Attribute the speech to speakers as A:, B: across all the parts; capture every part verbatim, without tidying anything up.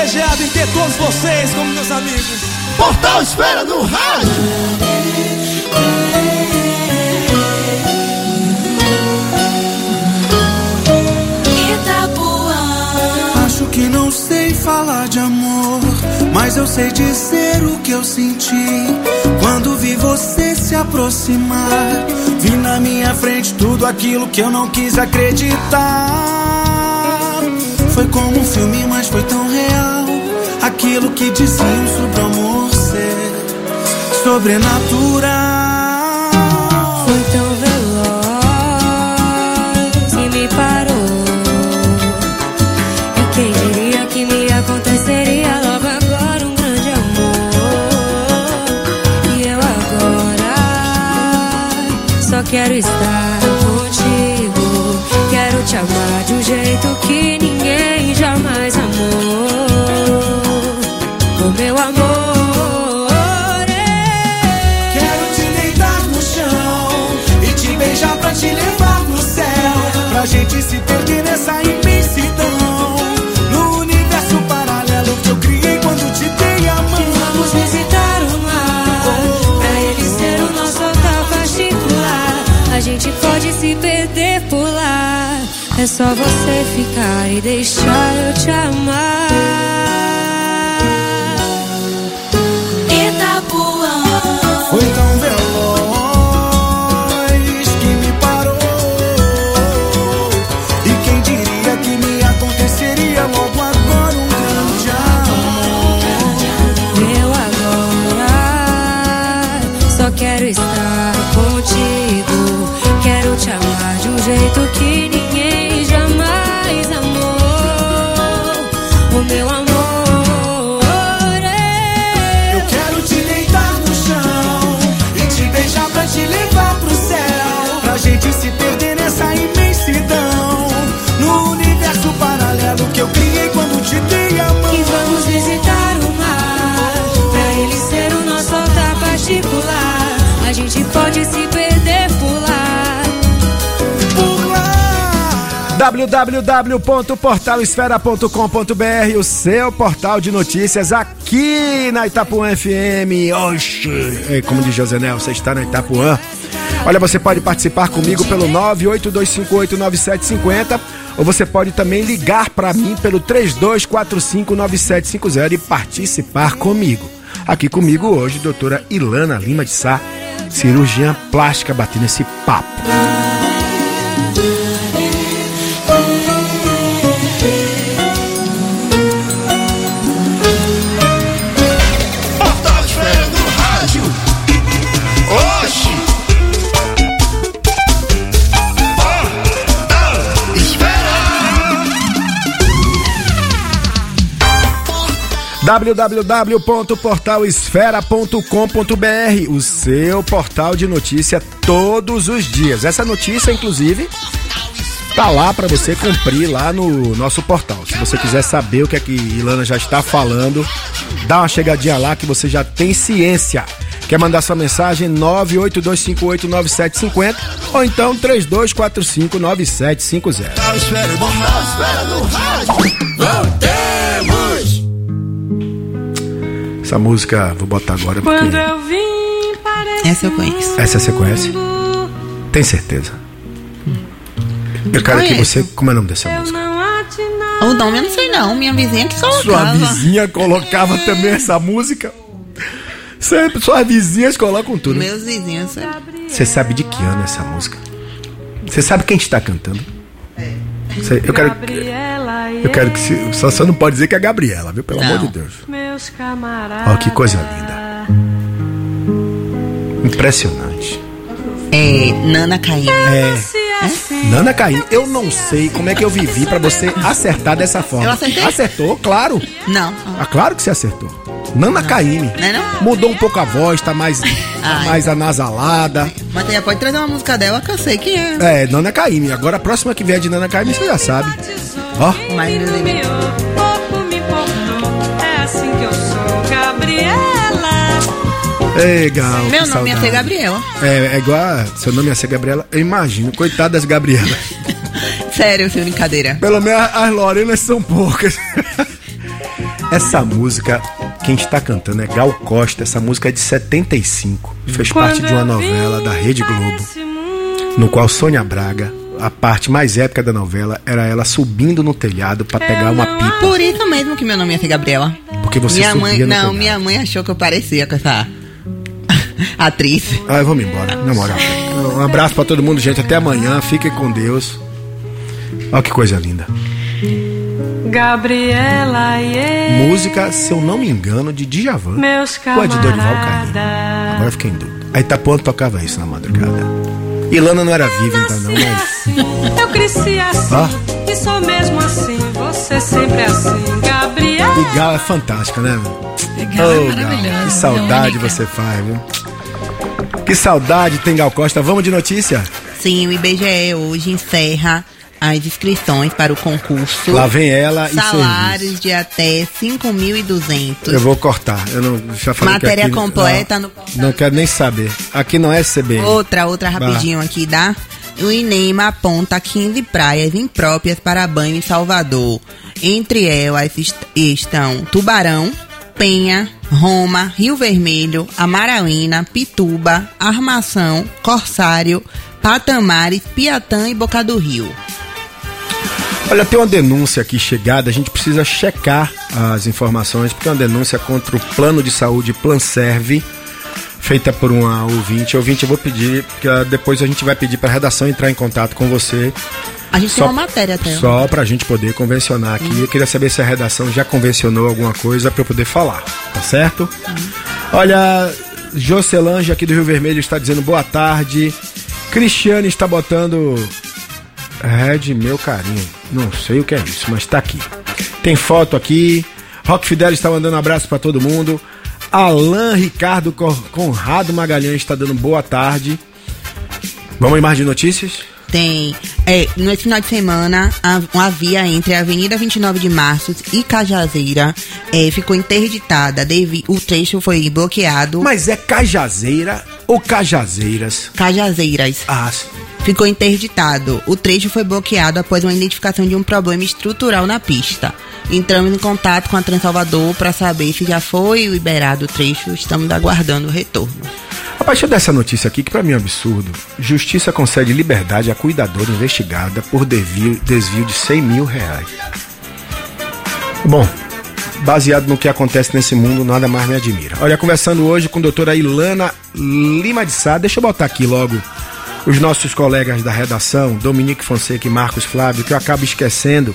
A: privilegiado em ter todos vocês como meus amigos.
B: Portal Esfera no rádio.
C: Acho que não sei falar de amor, mas eu sei dizer o que eu senti quando vi você se aproximar. Vi na minha frente tudo aquilo que eu não quis acreditar. Foi como um filme, mas foi tão real. Aquilo que diziam sobre o amor ser sobrenatural.
D: Foi tão veloz e me parou. E quem diria que me aconteceria logo agora um grande amor. E eu agora só quero estar contigo. Quero te amar de um jeito que ninguém jamais amou. O meu amor,
C: quero te deitar no chão e te beijar pra te levar pro céu, pra gente se perder nessa imensidão, no universo paralelo que eu criei quando te dei a mão.
D: E vamos visitar o mar, pra ele ser o nosso hotel particular. A gente pode se perder por lá. É só você ficar e deixar eu te amar.
C: Foi tão veloz que me parou. E quem diria que me aconteceria logo agora um grande amor.
D: Eu agora só quero estar contigo. Quero te amar de um jeito que ninguém jamais amou. O meu amor.
C: Pra te levar pro céu, pra gente se perder nessa imensidão, no universo paralelo que eu criei quando te dei a mão.
D: E vamos visitar o mar, pra ele ser o nosso altar particular. A gente pode se perder por lá.
C: Por lá.
E: w w w ponto portal esfera ponto com ponto b r, o seu portal de notícias aqui na Itapuã F M. Oxi, como diz Josenel, você está na Itapuã. Olha, você pode participar comigo pelo nove oito dois cinco oito nove sete cinco zero, ou você pode também ligar para mim pelo três dois quatro cinco nove sete cinco zero e participar comigo. Aqui comigo hoje, doutora Ilana Lima de Sá, cirurgiã plástica, batendo esse papo. w w w ponto portal esfera ponto com ponto b r, o seu portal de notícia todos os dias. Essa notícia, inclusive, tá lá para você cumprir lá no nosso portal. Se você quiser saber o que é que Ilana já está falando, dá uma chegadinha lá que você já tem ciência. Quer mandar sua mensagem? nove oito dois cinco oito nove sete cinco zero ou então três dois quatro cinco nove sete cinco zero. Essa música, vou botar agora porque...
D: Quando eu vim,
F: essa eu conheço.
E: Essa você conhece? Tem certeza? Hum. Eu quero que você... Como é o nome dessa música?
F: O nome eu não sei não, minha vizinha que colocava.
E: Sua vizinha colocava também essa música? Sempre, suas vizinhas colocam tudo.
F: Meus vizinhos sempre.
E: Você sabe de que ano é essa música? Você sabe quem está cantando? Cê, eu quero, eu quero que... Se, só você não pode dizer que é a Gabriela, viu? Pelo não. amor de Deus. Olha que coisa linda. Impressionante.
F: É Nana Caymmi.
E: É. é? Nana Caymmi. Eu não sei como é que eu vivi pra você acertar dessa forma.
F: Eu acertei?
E: Acertou, claro.
F: Não.
E: Ah, claro que você acertou. Nana Caymmi.
F: Não é não?
E: Mudou um pouco a voz, tá mais, tá mais anasalada.
F: Mas já pode trazer uma música dela que eu sei que é.
E: É, Nana Caymmi. Agora a próxima que vier de Nana Caymmi você já sabe. Ó.
F: Mas meu Deus.
D: É assim que eu sou, Gabriela.
E: Legal.
F: Meu nome saudade. Ia ser Gabriela.
E: É, é igual a, seu nome ia ser Gabriela. Eu imagino, coitada das Gabrielas.
F: Sério, sem brincadeira.
E: Pelo menos as Lorenas são poucas. Essa música, quem está cantando é Gal Costa. Essa música é de setenta e cinco. Fez parte de uma novela da Rede Globo, no qual Sônia Braga, a parte mais épica da novela, era ela subindo no telhado para pegar uma pipa.
F: Por isso mesmo que meu nome ia ser Gabriela.
E: Porque você
F: minha
E: subia
F: mãe,
E: no
F: Não,
E: telhado.
F: minha mãe achou que eu parecia com essa atriz.
E: Ah, vamos embora, na moral. Um abraço pra todo mundo, gente. Até amanhã. Fiquem com Deus. Olha que coisa linda.
G: Gabriela, yeah.
E: Música, se eu não me engano, de Djavan.
G: Meus
E: Ou é de Dorival Caymmi? Agora eu fiquei em dúvida. A Itapuã tocava isso na madrugada. Ilana não era viva então não, mas...
G: Eu cresci assim,
E: ah.
G: e sou mesmo assim. Você sempre assim, Gabriela.
E: E Gal é fantástica, né?
H: Gal é
E: oh,
H: maravilhosa.
E: Gal, que saudade
H: única.
E: você faz, viu? Que saudade tem Gal Costa. Vamos de notícia?
F: Sim, o I B G E hoje encerra as inscrições para o concurso.
E: Lá vem ela e
F: salários
E: serviço.
F: de até cinco mil e duzentos.
E: Eu vou cortar. Eu não, já falei
F: Matéria
E: que aqui,
F: completa
E: não,
F: no...
E: Não quero nem saber. Aqui não é C B N.
F: Outra, outra rapidinho aqui, dá? O INEMA aponta quinze praias impróprias para banho em Salvador. Entre elas est- estão Tubarão, Penha, Roma, Rio Vermelho, Amaralina, Pituba, Armação, Corsário, Patamares, Piatã e Boca do Rio.
E: Olha, tem uma denúncia aqui chegada, a gente precisa checar as informações, porque é uma denúncia contra o plano de saúde Planserve, feita por uma ouvinte. Ouvinte, eu vou pedir, que depois a gente vai pedir para a redação entrar em contato com você.
F: A gente
E: só,
F: tem uma matéria até.
E: Só para a gente poder convencionar aqui. Hum. Eu queria saber se a redação já convencionou alguma coisa para eu poder falar, tá certo? Hum. Olha, Jocelange aqui do Rio Vermelho está dizendo boa tarde. Cristiane está botando... Red, meu carinho. Não sei o que é isso, mas tá aqui. Tem foto aqui. Rock Fidel está mandando um abraço para todo mundo. Alan Ricardo Conrado Magalhães está dando boa tarde. Vamos em mais de notícias?
F: Tem. É, no final de semana, a, uma via entre a Avenida vinte e nove de Março e Cajazeira é, ficou interditada. Devi, o trecho foi bloqueado.
E: Mas é Cajazeira ou Cajazeiras?
F: Cajazeiras.
E: Ah, sim.
F: Ficou interditado. O trecho foi bloqueado após uma identificação de um problema estrutural na pista. Entramos em contato com a Transalvador para saber se já foi liberado o trecho. Estamos aguardando o retorno.
E: A partir dessa notícia aqui, que pra mim é um absurdo, Justiça concede liberdade à cuidadora investigada por desvio, desvio de cem mil reais. Bom, baseado no que acontece nesse mundo, nada mais me admira. Olha, conversando hoje com a doutora Ilana Lima de Sá, deixa eu botar aqui logo os nossos colegas da redação, Dominique Fonseca e Marcos Flávio, que eu acabo esquecendo.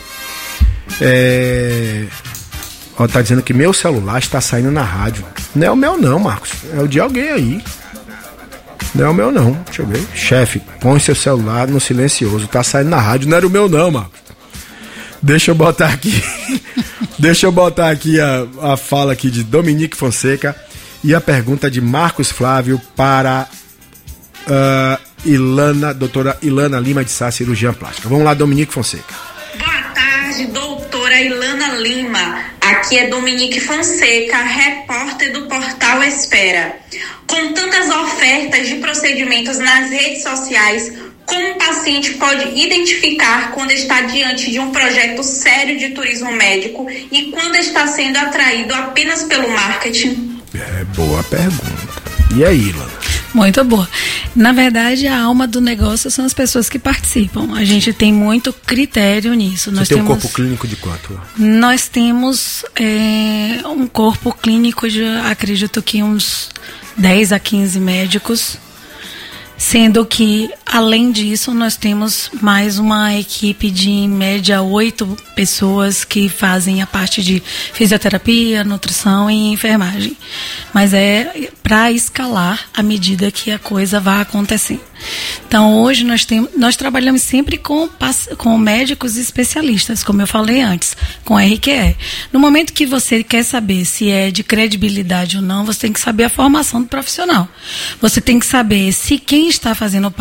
E: É... Ó, tá dizendo que meu celular está saindo na rádio. Não é o meu não, Marcos. É o de alguém aí. Não é o meu não. Deixa eu ver. Chefe, põe seu celular no silencioso. Tá saindo na rádio. Não era o meu não, Marcos. Deixa eu botar aqui. Deixa eu botar aqui a, a fala aqui de Dominique Fonseca e a pergunta de Marcos Flávio para... Uh, Ilana, doutora Ilana Lima de Sá, cirurgiã plástica. Vamos lá, Dominique Fonseca.
I: Boa tarde, doutora Ilana Lima. Aqui é Dominique Fonseca, repórter do Portal Espera. Com tantas ofertas de procedimentos nas redes sociais, como o paciente pode identificar quando está diante de um projeto sério de turismo médico e quando está sendo atraído apenas pelo marketing?
E: É, boa pergunta. E aí, Ilana?
H: Muito boa. Na verdade, a alma do negócio são as pessoas que participam. A gente tem muito critério nisso.
E: Você
H: nós
E: tem
H: temos,
E: um corpo clínico de quanto?
H: Nós temos é, um corpo clínico de, acredito que uns dez a quinze médicos, sendo que, além disso, nós temos mais uma equipe de, em média, oito pessoas que fazem a parte de fisioterapia, nutrição e enfermagem. Mas é para escalar à medida que a coisa vai acontecendo. Então, hoje nós, temos, nós trabalhamos sempre com, com médicos especialistas, como eu falei antes, com R Q E. No momento que você quer saber se é de credibilidade ou não, você tem que saber a formação do profissional. Você tem que saber se quem está fazendo parte daquele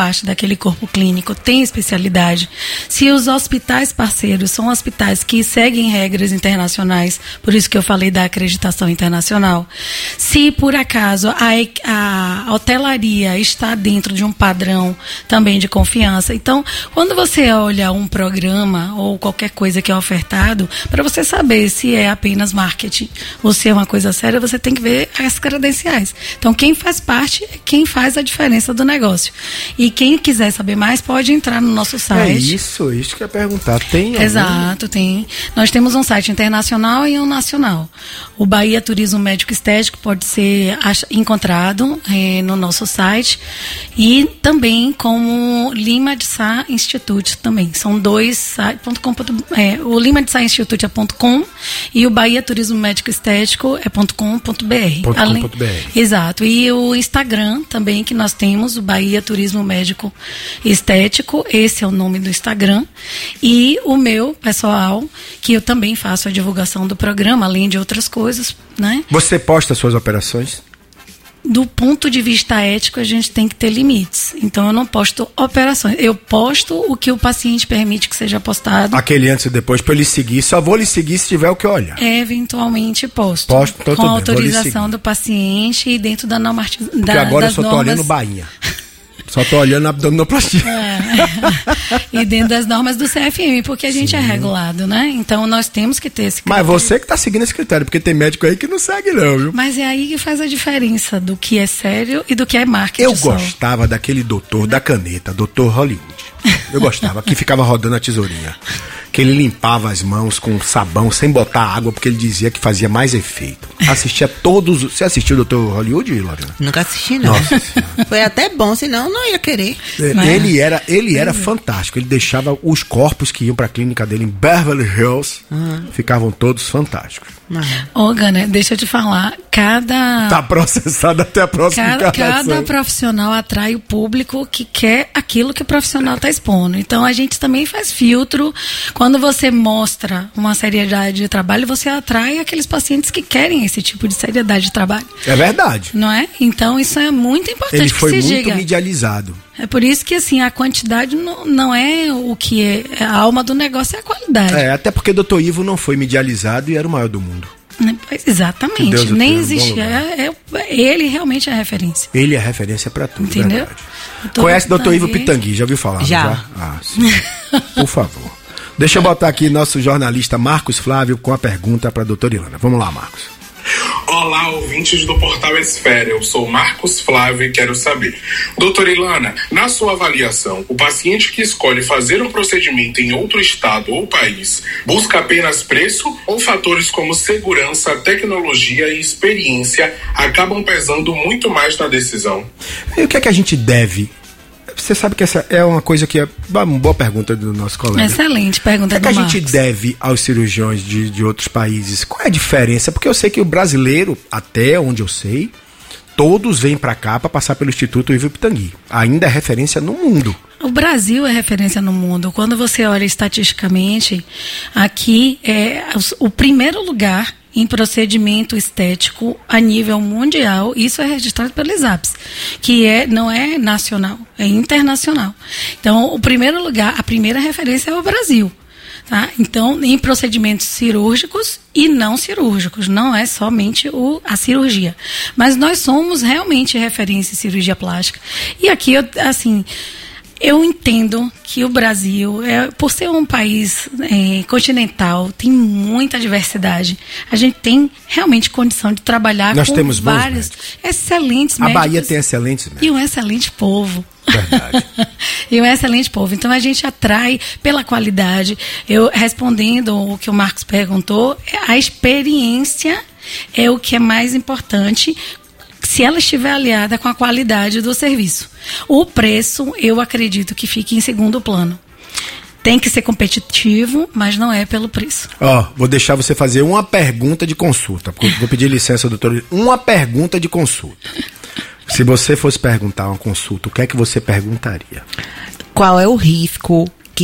H: aquele corpo clínico tem especialidade, se os hospitais parceiros são hospitais que seguem regras internacionais, por isso que eu falei da acreditação internacional, se por acaso a, a hotelaria está dentro de um padrão também de confiança. Então, quando você olha um programa ou qualquer coisa que é ofertado, para você saber se é apenas marketing ou se é uma coisa séria, você tem que ver as credenciais. Então, quem faz parte é quem faz a diferença do negócio. E quem quiser saber mais, pode entrar no nosso site.
E: É isso, isso que eu ia perguntar. Tem
H: Exato, algum? Tem. Nós temos um site internacional e um nacional. O Bahia Turismo Médico Estético pode ser encontrado eh, no nosso site e também como Lima de Sá Institute também. São dois sites. É, o Lima de Sá Institute é .com e o Bahia Turismo Médico Estético é .com.br. Além, exato. E o Instagram também que nós temos, o Bahia Turismo Médico Estético, esse é o nome do Instagram. E o meu pessoal, que eu também faço a divulgação do programa, além de outras coisas, né?
E: Você posta suas operações?
H: Do ponto de vista ético, a gente tem que ter limites. Então, eu não posto operações. Eu posto o que o paciente permite que seja postado.
E: Aquele antes e depois, para ele seguir. Só vou lhe seguir se tiver o que olhar.
H: Eventualmente posto.
E: Posto, então,
H: com a autorização do paciente e dentro da norma.
E: Porque da, agora eu só estou olhando bainha. Só tô olhando a abdominoplastia.
H: É. E dentro das normas do C F M, porque a gente Sim. é regulado, né? Então nós temos que ter esse critério.
E: Mas você que tá seguindo esse critério, porque tem médico aí que não segue não, viu?
H: Mas é aí que faz a diferença do que é sério e do que é marketing.
E: Eu só. gostava daquele doutor da caneta, doutor Hollywood. Eu gostava, que ficava rodando a tesourinha. Que ele limpava as mãos com sabão sem botar água, porque ele dizia que fazia mais efeito. Assistia todos. Você assistiu o doutor Hollywood, Lorena?
F: Nunca assisti, não. Nossa, foi até bom, senão não ia querer.
E: Ele era, ele era fantástico. Ele deixava os corpos que iam pra clínica dele em Beverly Hills, uhum. ficavam todos fantásticos.
H: Ô, uhum. Gana, deixa eu te falar, cada...
E: Tá processado até a próxima
H: cada, cada profissional atrai o público que quer aquilo que o profissional tá expondo. Então, a gente também faz filtro. Quando você mostra uma seriedade de trabalho, você atrai aqueles pacientes que querem esse tipo de seriedade de trabalho.
E: É verdade.
H: Não é? Então, isso é muito importante.
E: Ele foi
H: que se
E: muito
H: diga.
E: medializado.
H: É por isso que, assim, a quantidade não, não é o que é. A alma do negócio é a qualidade.
E: É, até porque o doutor Ivo não foi medializado e era o maior do mundo.
H: Exatamente. Nem existia. É, é, ele realmente é a referência.
E: Ele é a referência para tudo.
H: Entendeu?
E: Conhece o doutor Ivo Pitangui? Já ouviu falar?
F: Já.
E: já? Ah, sim. Por favor. Deixa eu botar aqui nosso jornalista Marcos Flávio com a pergunta para a doutora Ilana. Vamos lá, Marcos.
J: Olá, ouvintes do Portal Esfera, eu sou Marcos Flávio e quero saber. Doutora Ilana, na sua avaliação, o paciente que escolhe fazer um procedimento em outro estado ou país busca apenas preço ou fatores como segurança, tecnologia e experiência acabam pesando muito mais na decisão?
E: E o que é que a gente deve... Você sabe que essa é uma coisa que é uma boa pergunta do nosso colega.
H: Excelente pergunta do
E: Marcos. O que é que a
H: gente
E: deve aos cirurgiões de, de outros países? Qual é a diferença? Porque eu sei que o brasileiro, até onde eu sei, todos vêm para cá para passar pelo Instituto Ivo Pitangui. Ainda é referência no mundo.
H: O Brasil é referência no mundo. Quando você olha estatisticamente, aqui é o primeiro lugar em procedimento estético a nível mundial. Isso é registrado pelo ISAPS, que é, não é nacional, é internacional. Então, o primeiro lugar, a primeira referência é o Brasil. Tá? Então, em procedimentos cirúrgicos e não cirúrgicos, não é somente o, a cirurgia. Mas nós somos realmente referência em cirurgia plástica. E aqui, eu, assim... Eu entendo que o Brasil, é, por ser um país é, continental, tem muita diversidade. A gente tem realmente condição de trabalhar
E: Nós
H: com
E: temos
H: vários excelentes
E: a
H: médicos.
E: A Bahia tem excelentes médicos.
H: E um excelente povo.
E: Verdade.
H: E um excelente povo. Então a gente atrai pela qualidade. Eu respondendo o que o Marcos perguntou, a experiência é o que é mais importante, se ela estiver aliada com a qualidade do serviço. O preço, eu acredito que fique em segundo plano. Tem que ser competitivo, mas não é pelo preço.
E: Ó, oh, vou deixar você fazer uma pergunta de consulta. Vou pedir licença, doutor. Uma pergunta de consulta. Se você fosse perguntar uma consulta, o que é que você perguntaria?
F: Qual é o risco que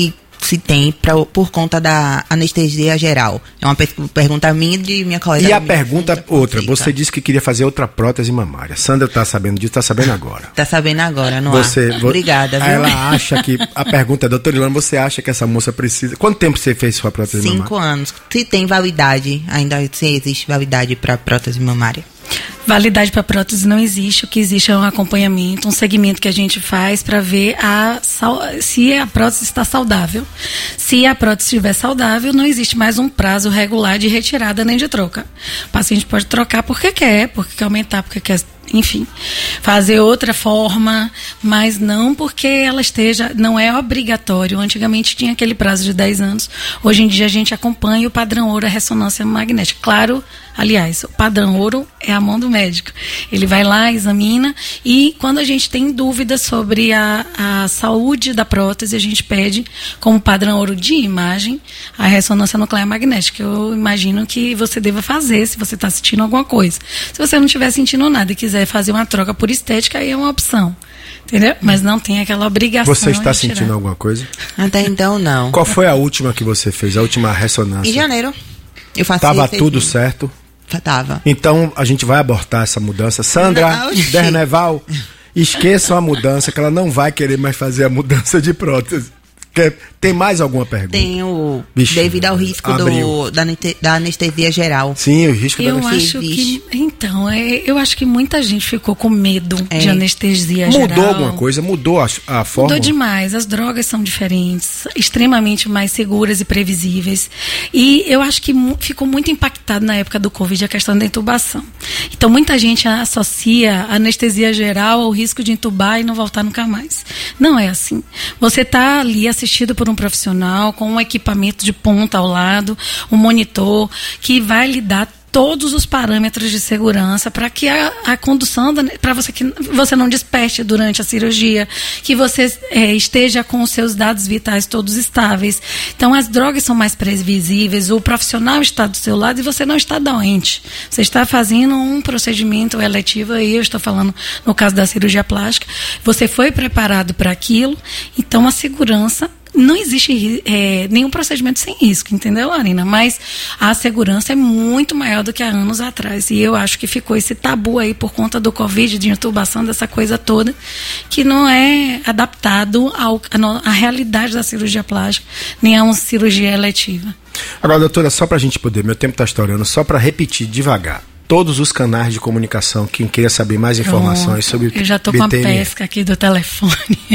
F: se tem pra, por conta da anestesia geral. É uma pergunta minha e de minha colega.
E: E a pergunta outra, você disse que queria fazer outra prótese mamária. Sandra tá sabendo disso, tá sabendo agora.
F: Tá sabendo agora, não
E: você,
F: há. Obrigada, viu?
E: Ela acha que, a pergunta é, doutora Ilana, você acha que essa moça precisa... Quanto tempo você fez sua prótese
F: Cinco
E: mamária?
F: Cinco anos. Se tem validade, ainda se existe validade para prótese mamária.
H: Validade para prótese não existe. O que existe é um acompanhamento, um segmento que a gente faz para ver a, se a prótese está saudável. Se a prótese estiver saudável, não existe mais um prazo regular de retirada nem de troca. O paciente pode trocar porque quer, porque quer aumentar, porque quer, enfim, fazer outra forma, mas não porque ela esteja, não é obrigatório. Antigamente tinha aquele prazo de dez anos. Hoje em dia a gente acompanha o padrão ouro, a ressonância magnética. Claro, aliás, o padrão ouro é a mão do médico. Ele vai lá, examina, e quando a gente tem dúvidas sobre a, a saúde da prótese, a gente pede como padrão ouro de imagem a ressonância nuclear magnética. Eu imagino que você deva fazer se você está sentindo alguma coisa. Se você não estiver sentindo nada e quiser fazer uma troca por estética, aí é uma opção. Entendeu? Mas não tem aquela obrigação.
E: Você está sentindo alguma coisa?
F: Até então, não.
E: Qual foi a última que você fez? A última ressonância?
F: Em janeiro. Eu faço
E: Tava tudo certo?
F: Tava.
E: Então, a gente vai abortar essa mudança. Sandra, Derneval, esqueçam a mudança, que ela não vai querer mais fazer a mudança de prótese. Tem mais alguma pergunta?
F: Tem o...
E: Bicho,
F: devido ao risco do, da, da anestesia geral.
E: Sim, o risco
H: eu
E: da
H: anestesia. Eu acho que... Então, é, eu acho que muita gente ficou com medo
F: é.
H: de anestesia
E: mudou
H: geral.
E: Mudou alguma coisa? Mudou a, a forma?
H: Mudou demais. As drogas são diferentes, extremamente mais seguras e previsíveis. E eu acho que mu- ficou muito impactado na época do Covid a questão da intubação. Então, muita gente associa a anestesia geral ao risco de intubar e não voltar nunca mais. Não é assim. Você está ali assistindo assistido por um profissional com um equipamento de ponta ao lado, um monitor que vai lhe dar todos os parâmetros de segurança para que a, a condução, para você que você não desperte durante a cirurgia, que você é, esteja com os seus dados vitais todos estáveis. Então, as drogas são mais previsíveis, o profissional está do seu lado e você não está doente. Você está fazendo um procedimento eletivo, aí eu estou falando no caso da cirurgia plástica, você foi preparado para aquilo, então a segurança... Não existe é, nenhum procedimento sem risco, entendeu, Larina? Mas a segurança é muito maior do que há anos atrás. E eu acho que ficou esse tabu aí por conta do Covid, de intubação, dessa coisa toda, que não é adaptado ao, à realidade da cirurgia plástica, nem a uma cirurgia eletiva.
E: Agora, doutora, só para a gente poder, meu tempo está estourando, só para repetir devagar. Todos os canais de comunicação, quem queira saber mais informações
H: Pronto.
E: sobre o
H: Eu já estou com a pesca aqui do telefone.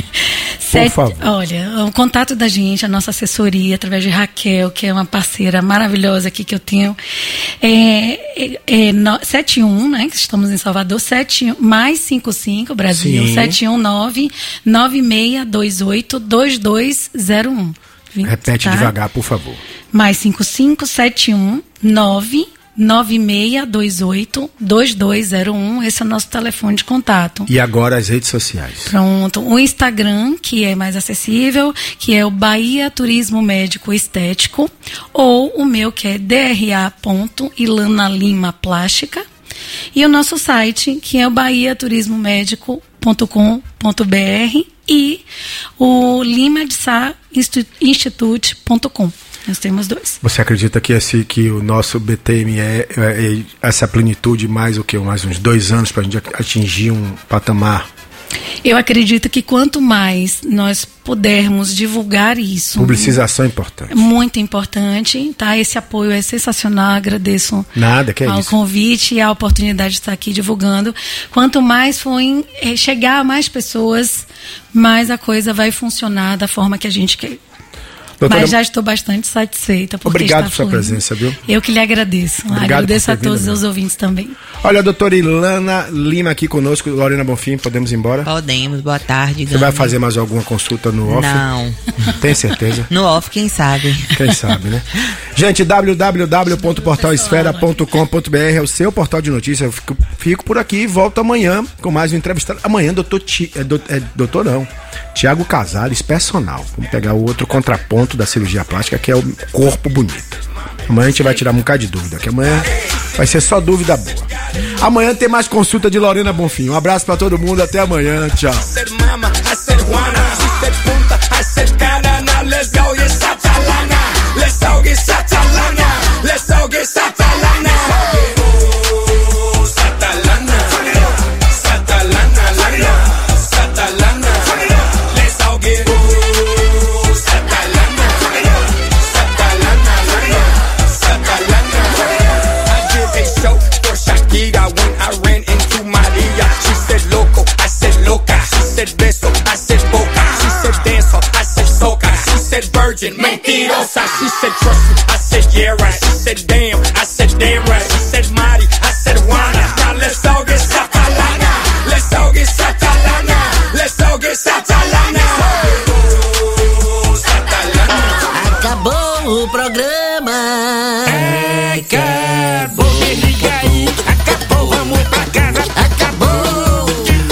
E: Por favor.
H: Olha, o contato da gente, a nossa assessoria, através de Raquel, que é uma parceira maravilhosa aqui que eu tenho, é, é, é no, setenta e um, né, que estamos em Salvador, sete, mais cinquenta e cinco, Brasil,
E: Sim.
H: sete um nove, nove seis dois oito, dois dois zero um.
E: Repete
H: tá?
E: devagar, por favor.
H: Mais cinquenta e cinco, setenta e um, nove nove seis dois oito, dois dois zero um, esse é o nosso telefone de contato.
E: E agora as redes sociais.
H: Pronto, o Instagram, que é mais acessível, que é o Bahia Turismo Médico Estético, ou o meu, que é d r a ponto ilana lima plástica, e o nosso site, que é o bahia turismo médico ponto com ponto b r e o lima de sá institute ponto com. Nós temos dois.
E: Você acredita que, esse, que o nosso B T M é, é, é essa plenitude mais o que? Mais uns dois anos para a gente atingir um patamar?
H: Eu acredito que quanto mais nós pudermos divulgar isso...
E: Publicização é importante.
H: Muito importante, tá? Esse apoio é sensacional, agradeço
E: Nada, que é
H: ao
E: isso.
H: convite e a oportunidade de estar aqui divulgando. Quanto mais for em, é, chegar a mais pessoas, mais a coisa vai funcionar da forma que a gente quer.
E: Doutora,
H: mas já estou bastante satisfeita.
E: Obrigado por sua
H: fluindo.
E: presença, viu?
H: Eu que lhe agradeço.
E: Obrigado
H: agradeço a todos
E: vindo,
H: os ouvintes também.
E: Olha, a doutora Ilana Lima aqui conosco, Lorena Bonfim, podemos ir embora?
F: Podemos, boa tarde.
E: Você vai fazer mais alguma consulta no off?
F: Não.
E: Tem certeza?
F: No off, quem sabe?
E: Quem sabe, né? Gente, w w w ponto portal esfera ponto com ponto b r é o seu portal de notícias. Eu fico, fico por aqui e volto amanhã com mais um entrevistado. Amanhã, doutor Ti, é, do, é doutor não, Tiago Casares, personal. Vamos pegar o outro contraponto da cirurgia plástica, que é o corpo bonito. Amanhã a gente vai tirar um bocado de dúvida, que amanhã vai ser só dúvida boa. Amanhã tem mais consulta de Lorena Bonfim. Um abraço pra todo mundo, até amanhã, tchau.
K: flirting. Mentirosa. She said trust me, I said yeah right. She said damn, I said damn right. She said Mari, I said Juana. Now let's all get Satalana. Let's all get Satalana. Let's all get Satalana.
L: Acabou o programa.
K: Acabou, me liga aí. Acabou, vamos pra casa. Acabou.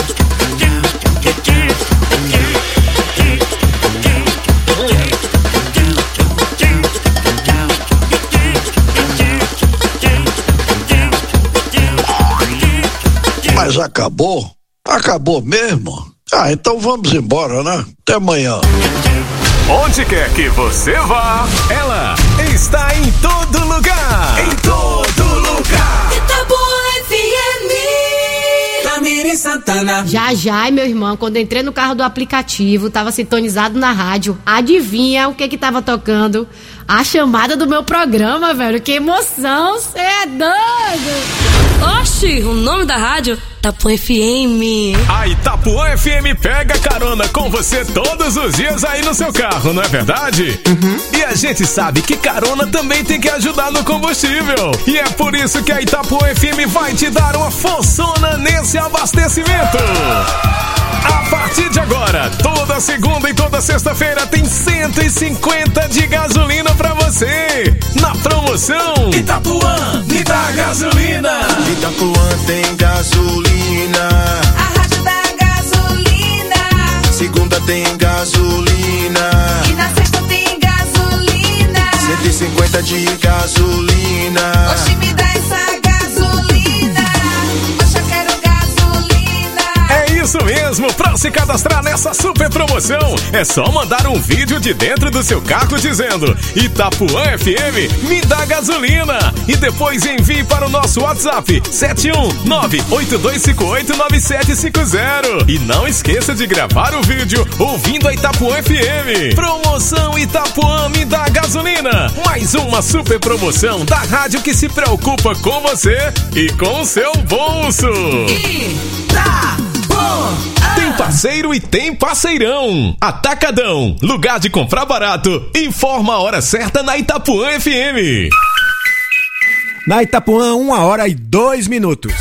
B: Mas acabou? Acabou mesmo? Ah, então vamos embora, né? Até amanhã.
M: Onde quer que você vá, ela está em todo lugar. Em todo lugar.
N: Itapuã F M. Tamiri Santana.
O: Já, já, meu irmão, quando entrei no carro do aplicativo, tava sintonizado na rádio. Adivinha o que que tava tocando? A chamada do meu programa, velho. Que emoção, cê é doido.
D: Oxi, o nome da rádio? Itapuã F M.
M: A Itapuã F M pega carona com você todos os dias aí no seu carro, não é verdade? Uhum. E a gente sabe que carona também tem que ajudar no combustível. E é por isso que a Itapuã F M vai te dar uma forçona nesse abastecimento. A partir de agora, toda segunda e toda sexta-feira tem cento e cinquenta de gasolina pra você. Na promoção
N: Itapuã, me dá gasolina.
C: Itapuã tem gasolina.
N: A rádio da gasolina.
C: Segunda tem gasolina.
N: E na sexta tem gasolina.
C: cento e cinquenta de gasolina.
N: Oxi, me dá essa gasolina. Oxe, eu quero gasolina.
M: É isso mesmo, pra se cadastrar nessa super promoção, é só mandar um vídeo de dentro do seu carro dizendo Itapuã F M, me dá gasolina. E depois envie para o nosso WhatsApp sete um nove oito dois cinco oito nove sete cinco zero. E não esqueça de gravar o vídeo ouvindo a Itapuã F M. Promoção Itapuã, me dá gasolina. Mais uma super promoção da rádio que se preocupa com você e com o seu bolso. Tem parceiro e tem parceirão. Atacadão, lugar de comprar barato. Informa a hora certa na Itapuã F M.
E: Na Itapuã, uma hora e dois minutos.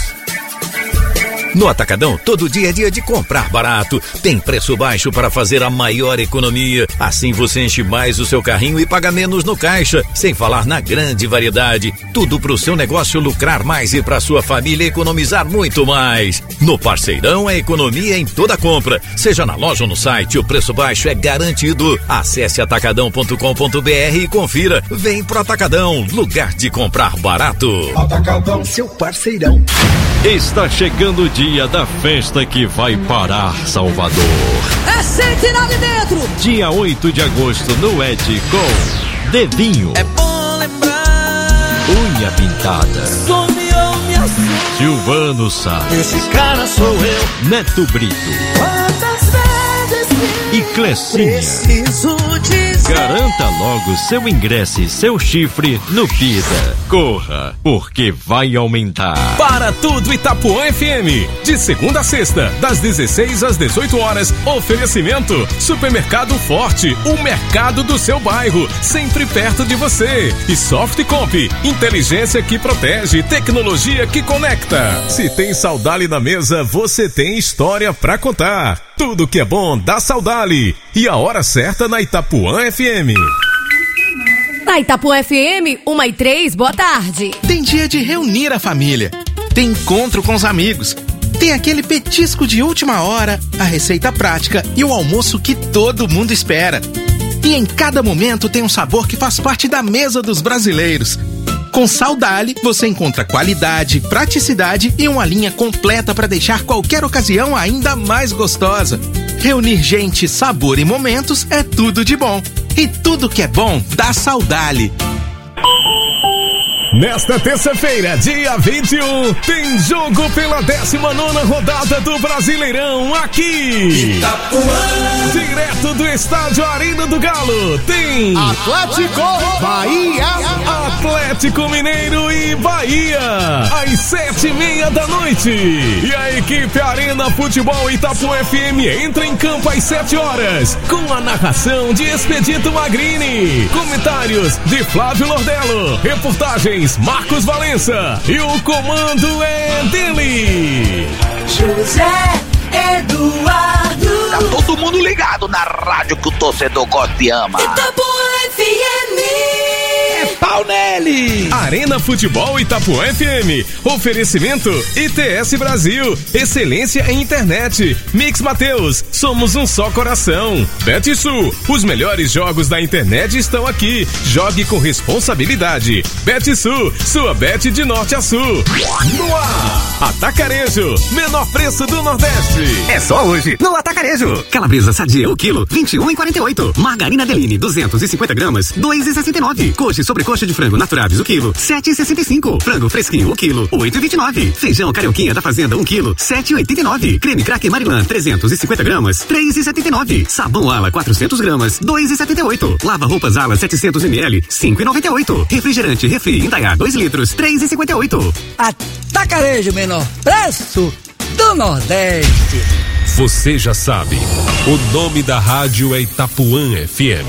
P: No Atacadão, todo dia é dia de comprar barato. Tem preço baixo para fazer a maior economia. Assim você enche mais o seu carrinho e paga menos no caixa. Sem falar na grande variedade. Tudo para o seu negócio lucrar mais e para sua família economizar muito mais. No Parceirão é economia em toda compra. Seja na loja ou no site, o preço baixo é garantido. Acesse atacadão ponto com ponto b r e confira. Vem pro Atacadão, lugar de comprar barato.
B: Atacadão, seu parceirão.
Q: Está chegando o dia da festa que vai parar Salvador.
N: É sentinela de dentro.
Q: Dia oito de agosto no Ed com Dedinho.
N: É bom lembrar.
Q: Unha Pintada.
N: Someou me assusta.
Q: Silvano Sá.
N: Esse cara sou eu.
Q: Neto Brito.
N: Quantas vezes
Q: e Clecinha.
N: Preciso dizer.
Q: Garanta logo seu ingresso e seu chifre no Pida. Corra, porque vai aumentar.
M: Para tudo Itapuã F M. De segunda a sexta, das dezesseis às dezoito horas. Oferecimento Supermercado Forte, o mercado do seu bairro, sempre perto de você. E Softcomp, inteligência que protege, tecnologia que conecta. Se tem Saudali na mesa, você tem história pra contar. Tudo que é bom dá Saudali. E a hora certa na Itapuã F M.
O: Na Itapuã F M, uma e três, boa tarde.
R: Tem dia de reunir a família. Tem encontro com os amigos. Tem aquele petisco de última hora, a receita prática e o almoço que todo mundo espera. E em cada momento tem um sabor que faz parte da mesa dos brasileiros. Com Saudali, você encontra qualidade, praticidade e uma linha completa para deixar qualquer ocasião ainda mais gostosa. Reunir gente, sabor e momentos é tudo de bom. E tudo que é bom dá Saudali.
M: Nesta terça-feira, dia vinte e um, tem jogo pela décima nona rodada do Brasileirão aqui. Itapuã. Direto do estádio Arena do Galo, tem
A: Atlético Bahia,
M: Atlético Mineiro e Bahia, às sete e meia da noite. E a equipe Arena Futebol Itapuã F M entra em campo às sete horas, com a narração de Expedito Magrini, comentários de Flávio Lordello, reportagem Marcos Valença, e o comando é dele,
N: José Eduardo.
S: Tá todo mundo ligado na rádio que o torcedor gosta e ama.
N: Itapuã F M.
S: É pau nele.
M: Arena Futebol Itapuã F M. Oferecimento I T S Brasil. Excelência em internet. Mix Mateus. Somos um só coração. BetSul. Os melhores jogos da internet estão aqui. Jogue com responsabilidade. BetSul. Sua bet de norte a sul. No ar. Atacarejo. Menor preço do Nordeste.
T: É só hoje no Atacarejo. Calabresa sadia o quilo vinte e um e quarenta e oito. Margarina Deline duzentos e cinquenta gramas dois e sessenta e nove. Coxa e sobrecoxa de frango naturaves o quilo sete e sessenta e cinco. Frango fresquinho o quilo oito e vinte e nove. Feijão carioquinha da fazenda um quilo sete e oitenta e nove. Creme cracker Marilã trezentos e cinquenta gramas três e setenta e nove. Sabão Ala quatrocentos gramas dois e setenta e oito. Lava roupas Ala setecentos mililitros cinco e noventa e oito. Refrigerante Refri Indaiá dois litros três e cinquenta e oito.
U: Atacarejo, menor preço do Nordeste.
V: Você já sabe, o nome da rádio é Itapuã F M.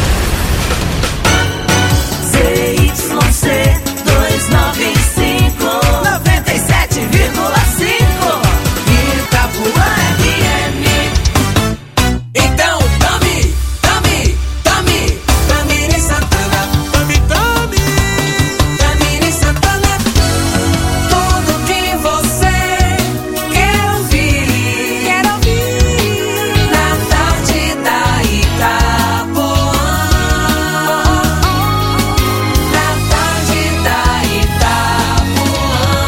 N: Z Y C duzentos e noventa e cinco, noventa e sete vírgula cinco. Itapuã F M. Então tome, tome, tome, Tamiri Santana, tome, tome, Tamiri Santana. Tudo que você quer ouvir, quer ouvir na tarde da Itapuã. Na tarde da Itapuã.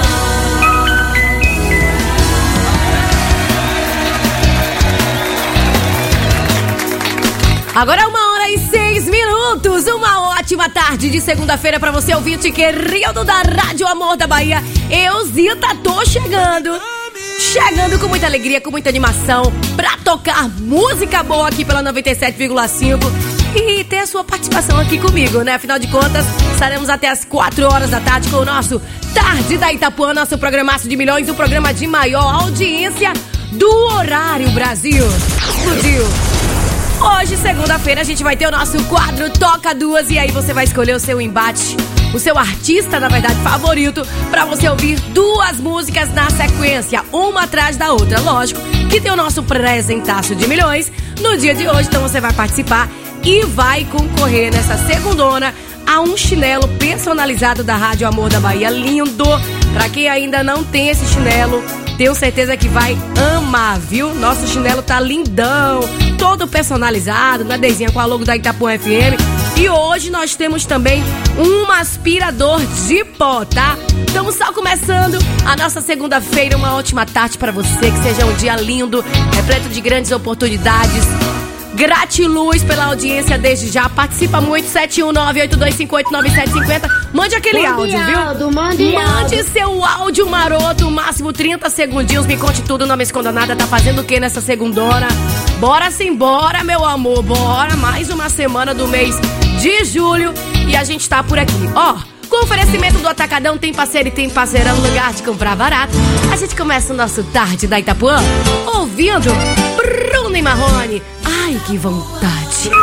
O: Agora é uma hora e seis minutos. Uma ótima tarde de segunda-feira pra você, ouvinte querido da Rádio Amor da Bahia. Eu, Zita, tô chegando. Chegando com muita alegria, com muita animação, pra tocar música boa aqui pela noventa e sete vírgula cinco e ter a sua participação aqui comigo, né? Afinal de contas, estaremos até as quatro horas da tarde com o nosso Tarde da Itapuã, nosso programaço de milhões, o programa de maior audiência do horário Brasil. Explodiu! Hoje, segunda-feira, a gente vai ter o nosso quadro Toca Duas e aí você vai escolher o seu embate, o seu artista, na verdade, favorito, pra você ouvir duas músicas na sequência, uma atrás da outra. Lógico que tem o nosso presentaço de milhões no dia de hoje, então você vai participar e vai concorrer nessa segundona a um chinelo personalizado da Rádio Amor da Bahia, lindo. Pra quem ainda não tem esse chinelo, tenho certeza que vai amar, viu? Nosso chinelo tá lindão, todo personalizado, na desenha com a logo da Itapuã F M. E hoje nós temos também um aspirador de pó, tá? Estamos só começando a nossa segunda-feira, uma ótima tarde pra você, que seja um dia lindo, repleto de grandes oportunidades. Gratiluz pela audiência desde já. Participa muito, sete um nove oito dois cinco oito nove sete cinco zero. Mande aquele Mande áudio, áudio, viu? mande Mande áudio. seu áudio maroto, máximo trinta segundinhos. Me conte tudo, não me esconda nada. Tá fazendo o que nessa segundona? Bora sim, bora, meu amor, bora. Mais uma semana do mês de julho e a gente tá por aqui. Ó, com oferecimento do Atacadão, tem parceiro e tem parceirão, lugar de comprar barato. A gente começa o nosso Tarde da Itapuã ouvindo Bruno e Marrone. Ai, que vontade.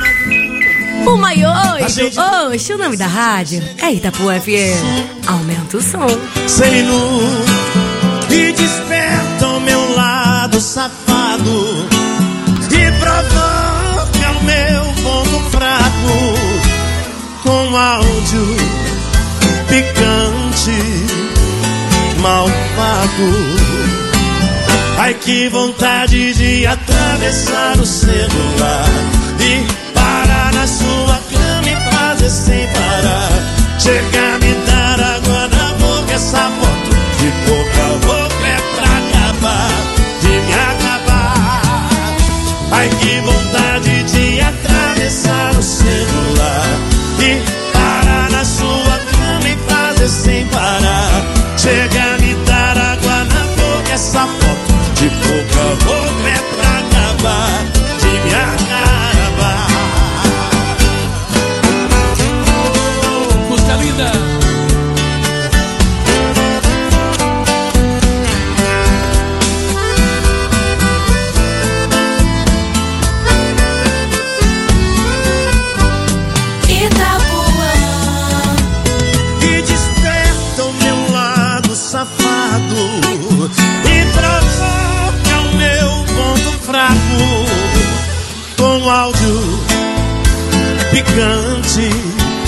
O: O maior, oxe, o nome da rádio é Itapuã F M. Aumenta o som.
A: Seminu e desperta o meu lado safado e provoca o meu ponto fraco com áudio picante, malvado. Ai, que vontade de atravessar o celular e parar na sua cama e fazer sem parar. Chega a me dar água na boca, essa foto de boca a boca é pra acabar, de me acabar. Ai, que vontade de atravessar o celular e parar na sua cama e fazer picante,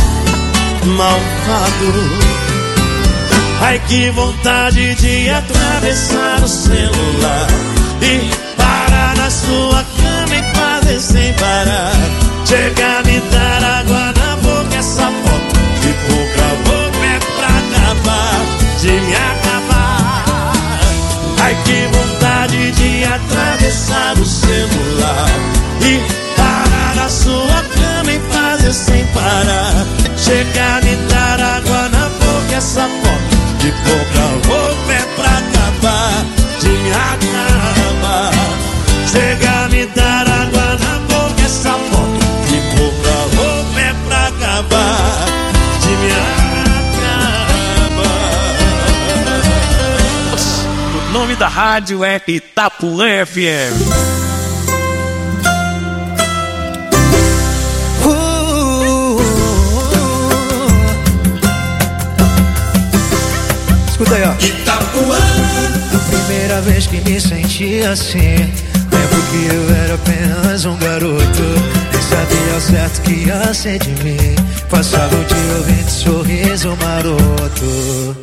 A: malvado. Ai, que vontade de atravessar o celular e parar na sua cama e fazer sem parar. Chegar, me dar água na boca, essa foto de pouca boca é pra acabar, de me acabar. Ai, que vontade de atravessar o celular e parar na sua cama e fazer sem parar. Chegar, me dar água na boca, essa foto de pouca roupa é pra acabar, de me acabar. Chega a me dar água na boca, essa foto de pouca roupa é pra acabar, de me acabar.
G: O nome da rádio é Itapuã F M.
C: Escuta aí, ó. Itapuã. A primeira vez que me senti assim, lembro que eu era apenas um garoto, nem sabia ao certo que ia ser de mim. Passava o dia ouvindo sorriso maroto.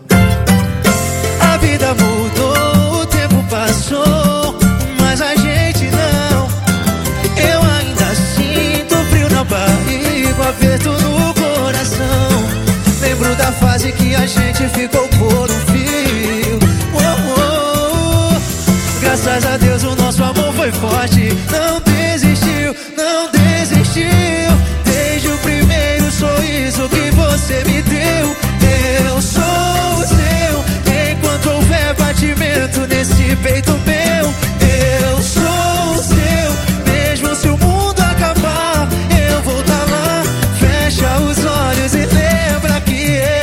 C: A vida mudou, o tempo passou, mas a gente não. Eu ainda sinto frio na barriga, aperto no coração. Lembro da fase que a gente ficou por um fio. Oh, oh, oh. Graças a Deus o nosso amor foi forte. Não desistiu, não desistiu. Desde o primeiro sorriso que você me deu. Eu sou o seu, enquanto houver batimento nesse peito meu. Eu sou o seu, mesmo se o mundo acabar, eu vou estar lá. Fecha os olhos e lembra que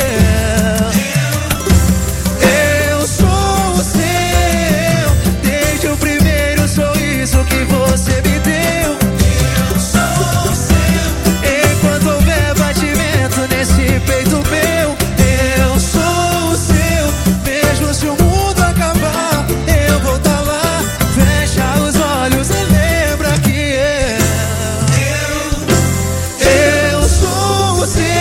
C: você me deu. Eu sou o seu, enquanto houver batimento nesse peito meu. Eu sou o seu, mesmo se o mundo acabar, eu vou estar lá. Fecha os olhos e lembra que eu Eu sou o seu.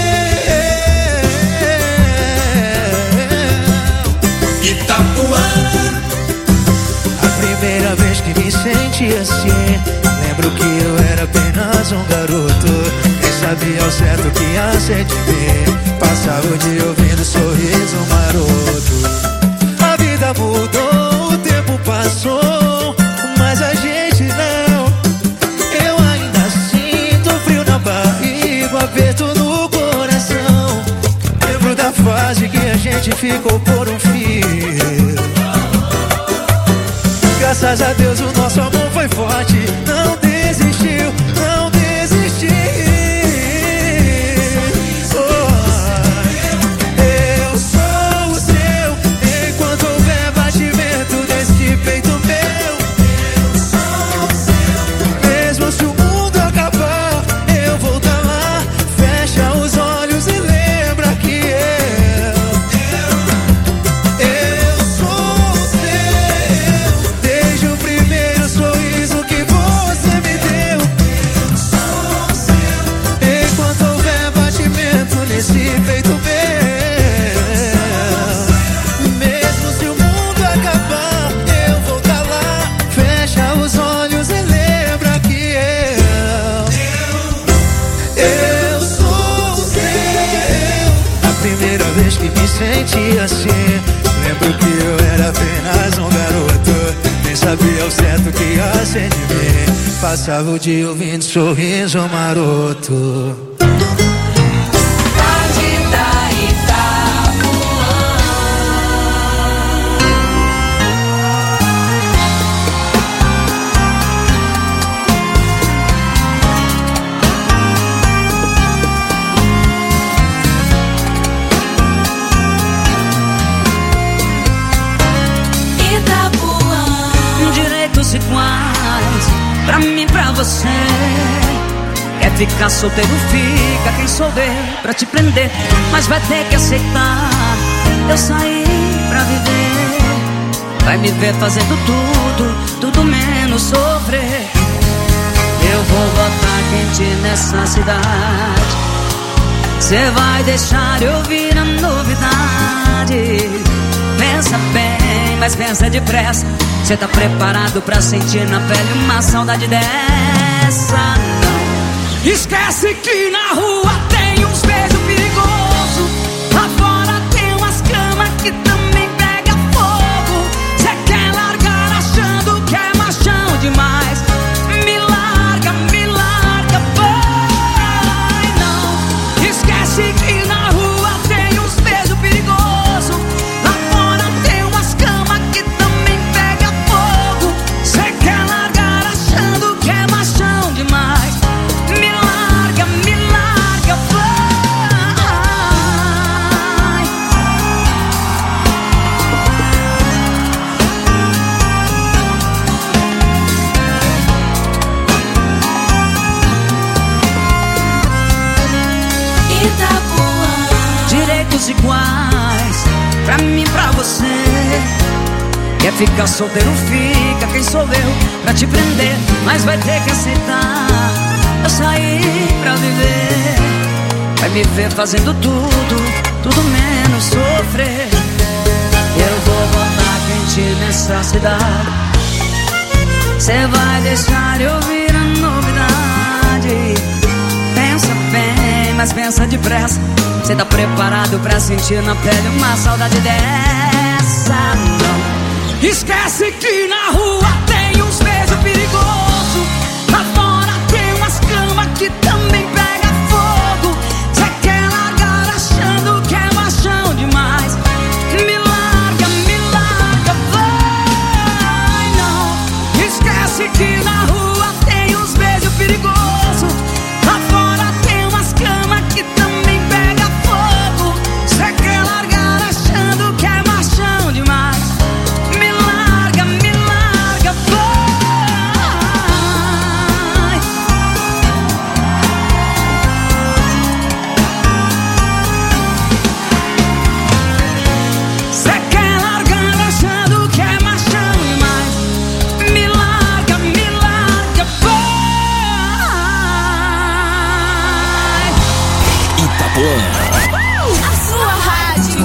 C: Itapuã. A primeira vez que me senti assim, lembro que eu era apenas um garoto, nem sabia ao certo que ia ser de mim. Passava o dia ouvindo sorriso maroto. A vida mudou, o tempo passou, mas a gente não. Eu ainda sinto frio na barriga, aperto no coração. Lembro da fase que a gente ficou por um fio. Graças a Deus o nosso amor foi forte. Não desistiu, não desistiu. Oh, eu sou o seu, enquanto houver batimento nesse peito meu. Eu sou o seu, mesmo se o mundo acabar, eu vou estar lá. Fecha os olhos e lembra que eu Eu sou o seu, desde o primeiro sorriso que você me deu. Eu sou o seu, enquanto houver batimento nesse peito meu. Mesmo se o mundo acabar, eu vou estar lá. Fecha os olhos e lembra que eu Eu sou o seu. A primeira vez que me senti assim, lembro que eu era apenas um garoto, nem sabia ao certo que ia ser de mim. Passava o dia ouvindo sorriso maroto.
I: Direitos iguais pra mim, pra você. Quer ficar solteiro, fica. Quem sou eu pra te prender? Mas vai ter que aceitar. Eu saí pra viver. Vai me ver fazendo tudo, tudo menos sofrer. Eu vou botar quente nessa cidade. Cê vai deixar eu ouvir a novidade. Pensa bem, mas pensa depressa. Cê tá preparado pra sentir na pele uma saudade dessa? Não. Esquece que na rua tem uns beijos perigosos. Lá fora tem umas camas que também pega fogo. Cê quer largar achando que é machão demais. Me larga, me larga, vai. Não. Esquece que na rua tem uns beijos perigosos. Lá fora tem umas camas que também pega fogo. Cê quer largar achando que é machão demais. Me larga, me larga, vai.
D: Itapuã.
I: Direitos iguais pra mim e pra você. Quer ficar solteiro, fica. Quem sou eu pra te prender? Mas vai ter que aceitar. Eu saí pra viver. Vai me ver fazendo tudo, tudo menos sofrer. Eu vou botar quente nessa cidade. Cê vai deixar eu ouvir a novidade. Pensa bem, mas pensa depressa. Cê tá preparado pra sentir na pele uma saudade dessa? Não. Esquece que na rua tem uns beijos perigosos. Lá fora tem umas camas que também pega fogo. Cê quer largar achando que é machão demais. Me larga, me larga, vai. Não. Esquece que na rua tem uns beijos perigosos. Lá fora tem umas camas que também pega fogo. Cê quer largar achando que é machão demais. Me larga, me larga, vai. Cê quer largar achando que é machão demais. Me larga, me larga, vai.
V: Itapuã.
D: A sua rádio.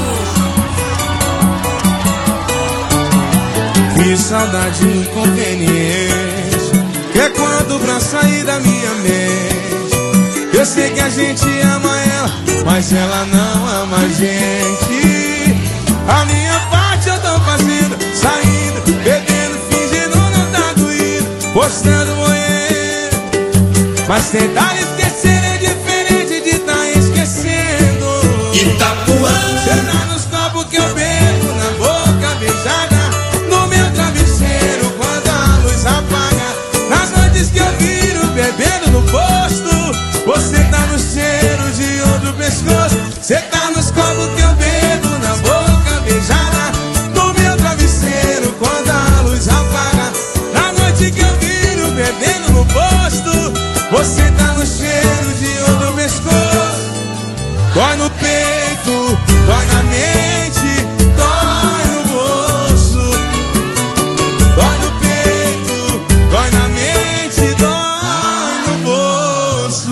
A: Que saudade inconveniente, que é quando pra sair da minha mente. Eu sei que a gente ama ela, mas ela não ama a gente. A minha parte eu tô fazendo, saindo, bebendo, fingindo não tá doído, postando moendo. Mas tentar esquecer é diferente de tá esquecendo. Itapuã. Cê tá nos copos que eu bebo, na boca beijada, no meu travesseiro quando a luz apaga. Nas noites que eu viro bebendo no posto, você tá no cheiro de outro pescoço. Cê tá nos copos que eu bebo, na boca beijada, no meu travesseiro quando a luz apaga. Na noite que eu viro bebendo no posto, você tá no cheiro de outro pescoço. Dói no peito, dói na mente, dói no bolso. Dói no peito, dói na mente, dói no bolso.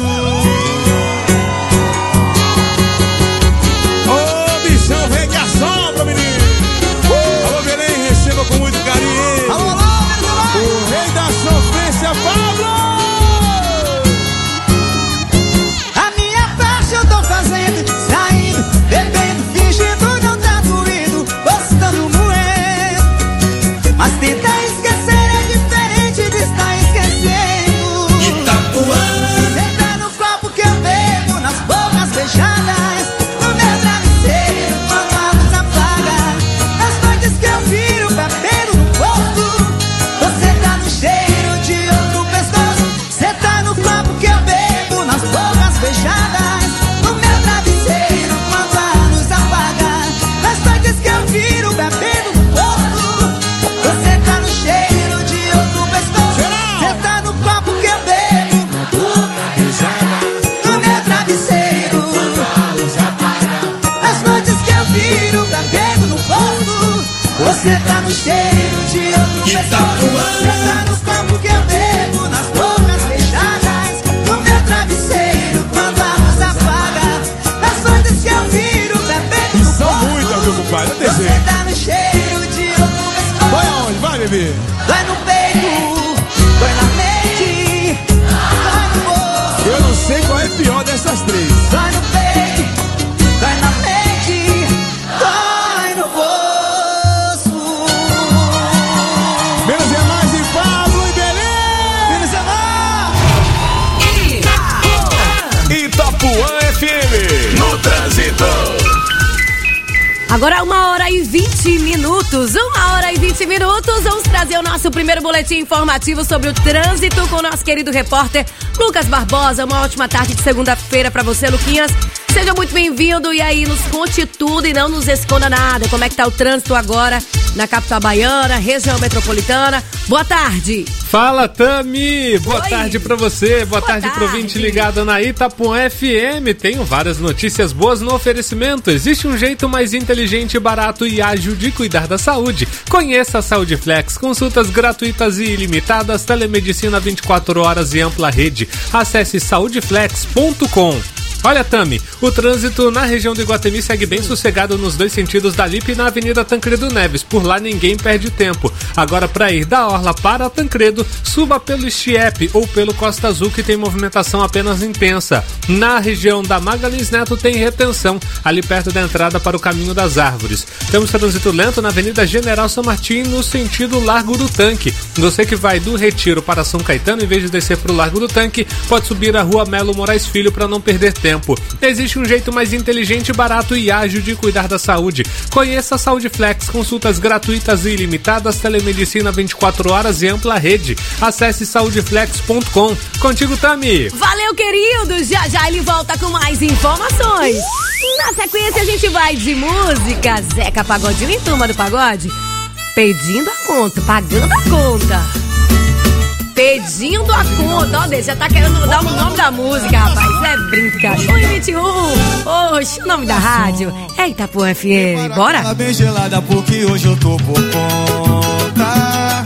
A: Ô bichão, vem que assopra, menino. Uh! Alô, Belém, receba com muito carinho. Alô, alô, o rei da sofrência, Pablo.
C: A minha parte eu tô fazendo, saindo, bebendo, fingindo não tá doído, postando moendo. Mas tentar esquecer é diferente de estar esquecendo.
A: Itapuã.
C: Cê tá no copo que eu bebo, nas bocas beijadas, no meu travesseiro quando a luz apaga. Nas noites que eu viro bebendo no posto, você tá no cheiro de outro pescoço. Cê tá no copo que eu bebo, nas bocas beijadas, no meu travesseiro quando a luz apaga. Nas noites que eu viro bebendo no posto, você tá no cheiro de outro pescoço. Cê tá no copo que eu bebo, no meu travesseiro quando a luz apaga. Nas noites que eu viro bebendo no posto, você tá no cheiro de outro pescoço. Cê tá no copo que eu bebo, nas bocas beijadas, no meu
H: é pior dessas três.
N: Dói no peito, dói na mente, dói no bolso.
H: Menos é mais e Pablo e Belém.
N: Menos é mais.
M: Itapuã F M. No trânsito.
J: Agora uma hora e vinte minutos, uma hora e vinte minutos, vamos trazer o nosso primeiro boletim informativo sobre o trânsito com o nosso querido repórter Lucas Barbosa. Uma ótima tarde de segunda-feira pra você, Luquinhas. Seja muito bem-vindo e aí nos conte tudo e não nos esconda nada. Como é que tá o trânsito agora na capital baiana, região metropolitana? Boa tarde.
W: Fala, Tami! Boa
J: Oi.
W: tarde pra você, boa, boa tarde, tarde pro ouvinte ligado na Itapuã F M. Tenho várias notícias boas no oferecimento. Existe um jeito mais inteligente, barato e ágil de cuidar da saúde. Conheça a Saúde Flex, consultas gratuitas e ilimitadas, telemedicina vinte e quatro horas e ampla rede. Acesse saúde flex ponto com. Olha, Tami, o trânsito na região do Iguatemi segue bem sossegado nos dois sentidos da Lipe e na Avenida Tancredo Neves. Por lá ninguém perde tempo. Agora, para ir da Orla para Tancredo, suba pelo Estiepe ou pelo Costa Azul, que tem movimentação apenas intensa. Na região da Magalhães Neto tem retenção, ali perto da entrada para o Caminho das Árvores. Temos trânsito lento na Avenida General São Martim, no sentido Largo do Tanque. Você que vai do Retiro para São Caetano, em vez de descer para o Largo do Tanque, pode subir a Rua Melo Moraes Filho para não perder tempo. Existe um jeito mais inteligente, barato e ágil de cuidar da saúde. Conheça a Saúde Flex, consultas gratuitas e ilimitadas, telemedicina vinte e quatro horas e ampla rede. Acesse saúde flex ponto com. Contigo, Tami.
J: Valeu, querido. Já já ele volta com mais informações. Na sequência a gente vai de música. Zeca Pagodinho e Turma do Pagode pedindo a conta, pagando a conta. Pedindo a conta, ó, já tá querendo dar o nome da música, rapaz, é brincadeira. um e vinte e um, oxe, o nome da rádio é Itapuã F M, bora?
C: Tá bem gelada porque hoje eu tô por conta.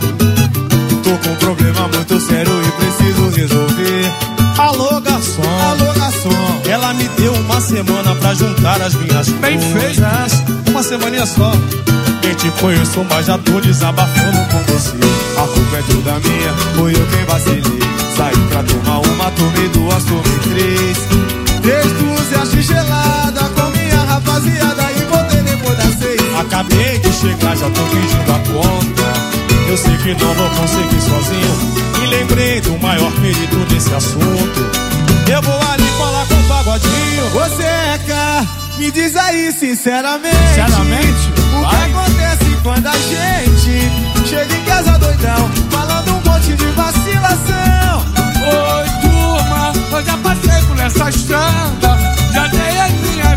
C: Tô com um problema muito sério e preciso resolver. Alô, garçom, alô, garçom. Ela me deu uma semana pra juntar as minhas bem feitas. Uma semaninha só. Nem te conheço, mas já tô desabafando com você. A culpa é toda minha, foi eu quem vacilei. Saí pra tomar uma, tomei duas, tomei três. Três dúzias gelada com minha rapaziada e voltei depois das seis. Acabei de chegar, já tô pedindo a conta. Eu sei que não vou conseguir sozinho. E lembrei do maior perito desse assunto. Eu vou ali falar com o Pagodinho. Você é cá, me diz aí sinceramente. Sinceramente? O que acontece quando a gente chega em casa doidão, falando um monte de vacilação?
H: Oi, turma, eu já passei por essa estrada, já dei as minhas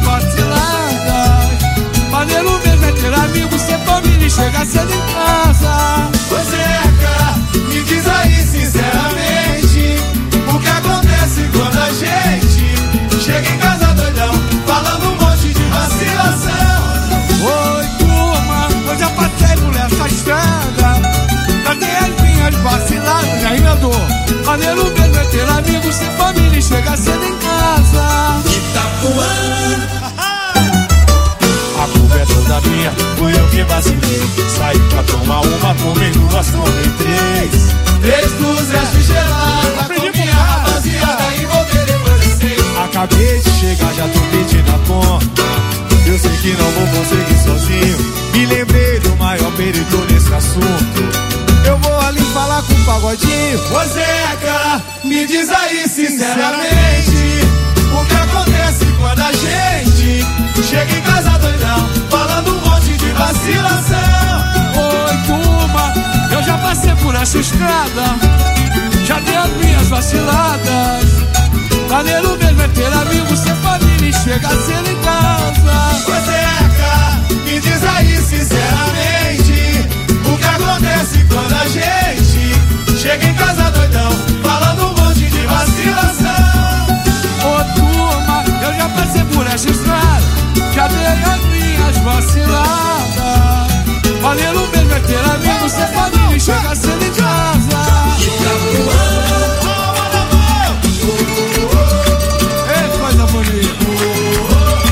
H: vaciladas. Maneiro mesmo é ter amigo, ser família e chegar cedo em casa.
C: Você é cá, me diz aí sinceramente, o que acontece quando a gente chega em casa doidão, falando um monte de vacilação?
H: Oi, turma, eu já passei por essa estrada, já dei as minhas vaciladas, e ainda dou. Maneiro mesmo é ter amigos, ser família e chegar cedo em casa.
C: Itapuã. A culpa é toda minha, fui eu que vacilei. Saí pra tomar uma, tomei duas, tomei três. Três dúzias de gelada com minha rapaziada e voltei depois de seis. Acabei de chegar, já tô pedindo a conta. Eu sei que não vou conseguir sozinho. Me lembrei do maior perito nesse assunto. Eu vou ali falar com o Pagodinho. Ô Zeca, me diz aí sinceramente, o que acontece quando a gente chega em casa doidão, falando um monte de vacilação?
H: Oi, turma, eu já passei por essa estrada, já dei as minhas vaciladas. Maneiro mesmo é ter amigos, ser família e chegar cedo em casa.
C: Ô Zeca, me diz aí sinceramente, o que acontece quando a gente chega em casa doidão, falando um monte de vacilação?
H: Ô turma, eu já passei por essa estrada, já dei as minhas vaciladas. Maneiro mesmo é ter amigos, ser família e chegar cedo em casa. Ei, coisa bonita.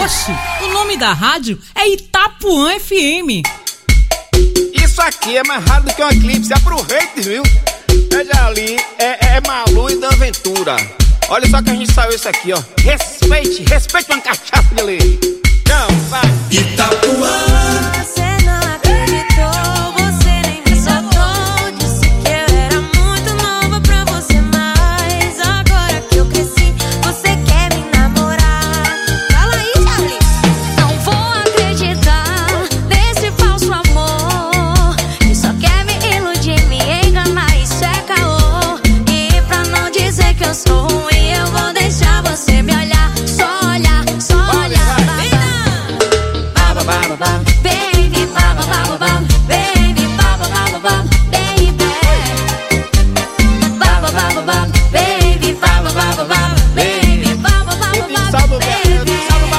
F: Oxe, o nome da rádio é Itapuã F M.
K: Isso aqui é mais rápido que um eclipse, aproveite, viu? Veja ali, é, é Malu e Dan Ventura. Olha só que a gente saiu isso aqui, ó. Respeite, respeite uma cachaça de lei. Não, vai.
A: Itapuã.
D: Você não acreditou, você nem me soltou. Disse que eu era muito nova pra você, mas agora que eu cresci, você quer me namorar. Fala aí, Charlie. Não vou acreditar nesse falso amor que só quer me iludir, me enganar, isso é caô. E pra não dizer que eu sou ruim, eu vou deixar você me olhar, só olhar, só olhar. Baba, baba, baby, baba, baba, baba, baby, baba, baba, baba, baby, baba, baba, baba, baby, baba, baba, baba, baby, baba, baba, baba, baby.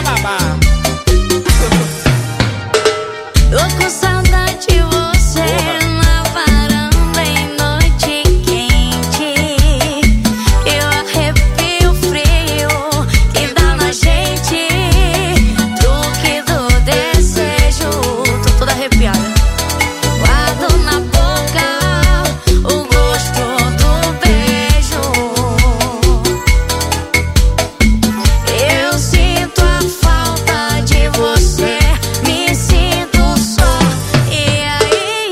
D: Tô com saudade de você na varanda em noite quente. Eu arrepio frio que dá na gente. Truque do desejo. Tô toda arrepiada. Guardo na boca o gosto do beijo. Eu sinto a falta de você, me sinto só. E aí,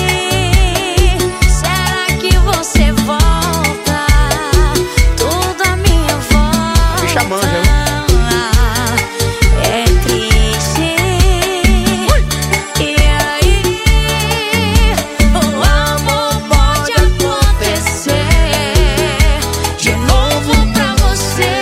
D: será que você volta? Tudo à minha volta
K: Me chamando, viu?
D: é triste. E aí, o amor pode acontecer de novo pra você.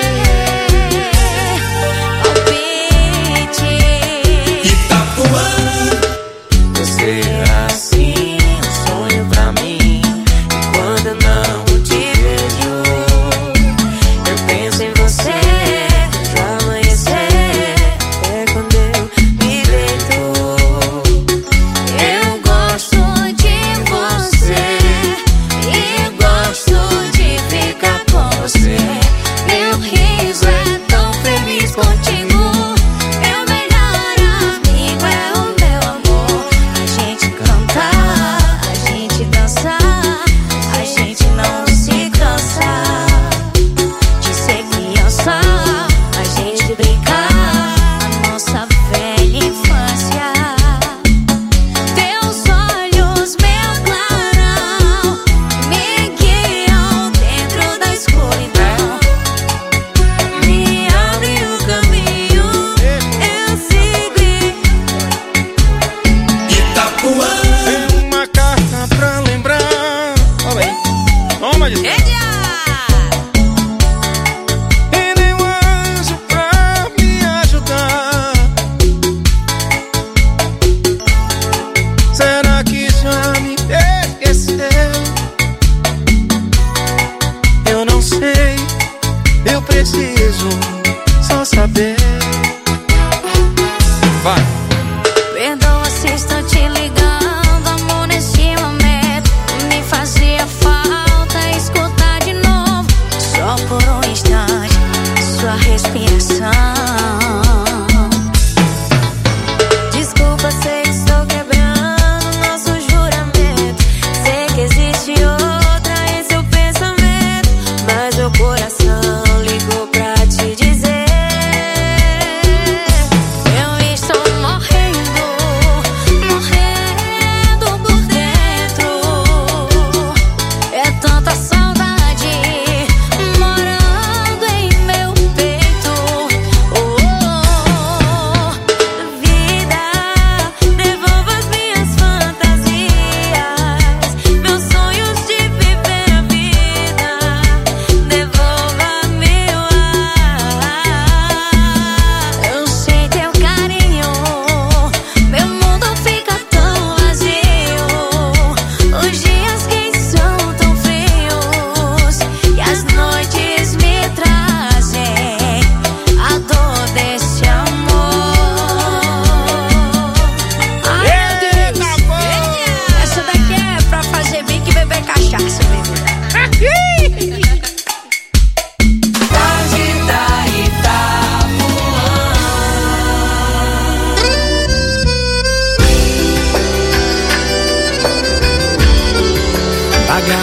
D: Palpite.
A: Itapuã.
D: Você é assim, um sonho pra mim. Quando eu não te vejo, eu penso em você do amanhecer até quando eu me deito. Eu gosto de você e gosto de ficar com você. Meu riso é tão feliz contigo. Meu melhor amigo é o meu amor. A gente canta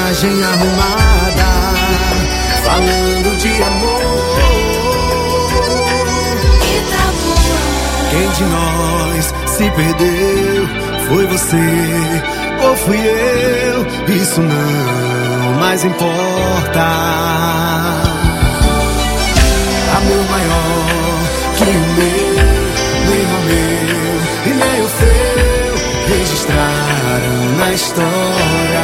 C: Bagagem arrumada, falando de amor. Quem de nós se perdeu? Foi você ou fui eu? Isso não mais importa. Amor maior que o meu, nem o meu e nem o seu registraram na história.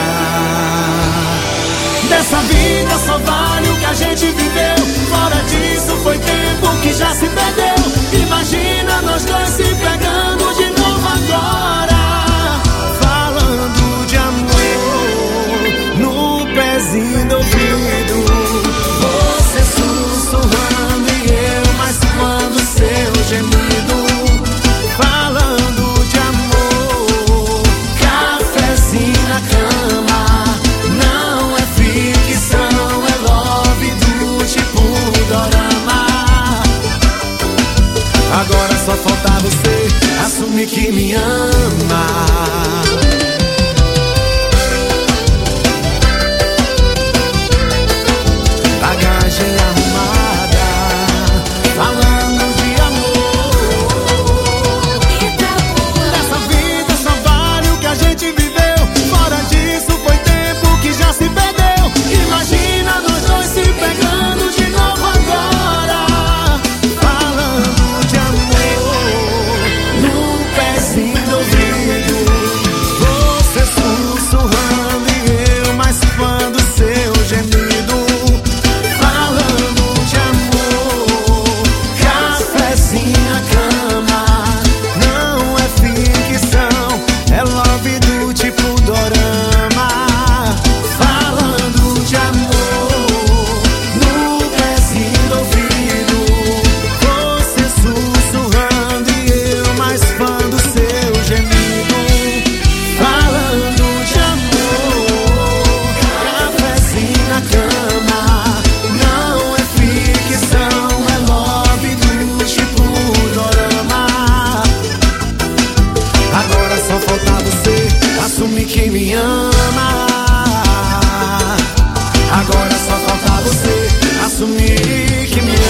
C: Dessa vida só vale o que a gente viveu. Fora disso foi tempo que já se perdeu. Imagina nós dois se pegando de novo agora, falando de amor no pezinho do ouvido. Você sussurrando e eu mais quando seu gemido. Falando de amor, cafezinho na cama. Não é ficção, é love do tipo dorama. Agora só falta você assumir que me ama. Bagagem arrumada, falando de amor. Nessa vida só vale o que a gente viveu. Fora disso foi tempo que já se perdeu. Imagina nós dois se pegando de novo agora, falando de amor no pezinho do ouvido. Você sussurrando e eu mais quando seu gemido. Falando de amor, cafezinho na cama. Não é ficção, é love do tipo dorama. Falando de amor no pezinho do ouvido. Você sussurrando e eu mais fã do seu gemido. Falando de amor, cafezinho na cama. Não é ficção, é love do tipo dorama. Agora só falta você assumir que me ama. Agora só falta você assumir que me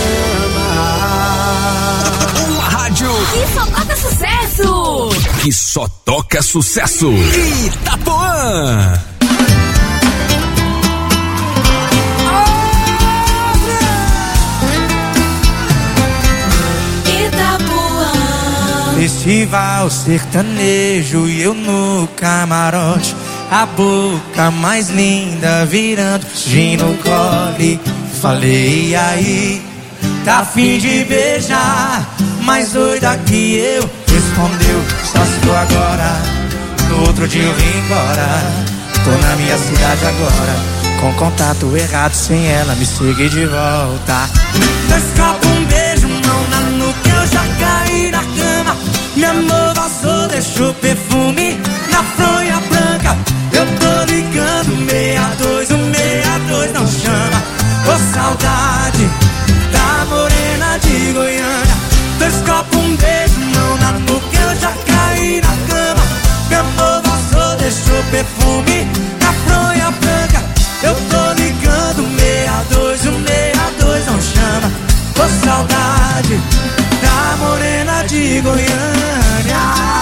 C: ama.
E: Uma rádio
J: E só toca sucesso!
E: que só toca sucesso. Itapuã.
L: Festival sertanejo e eu no camarote. A boca mais linda virando gin no cole. Falei, e aí, tá afim de beijar? Mais doida que eu. Respondeu, só se for agora. No outro dia eu vim embora. Tô na minha cidade agora, com contato errado, sem ela me seguir de volta. Dois copos, um beijo, mão na nuca, eu já caí na cama. Meu amor vazou, deixou perfume na fronha branca. Eu tô ligando, meia dois, o meia dois não chama. Ô saudade da morena de Goiânia. Dois copos, um beijo, mão na nuca, eu já caí na cama. Meu amor vazou, deixou perfume na fronha branca. Eu tô ligando, meia dois, o meia dois não chama. Ô saudade da morena de Goiânia.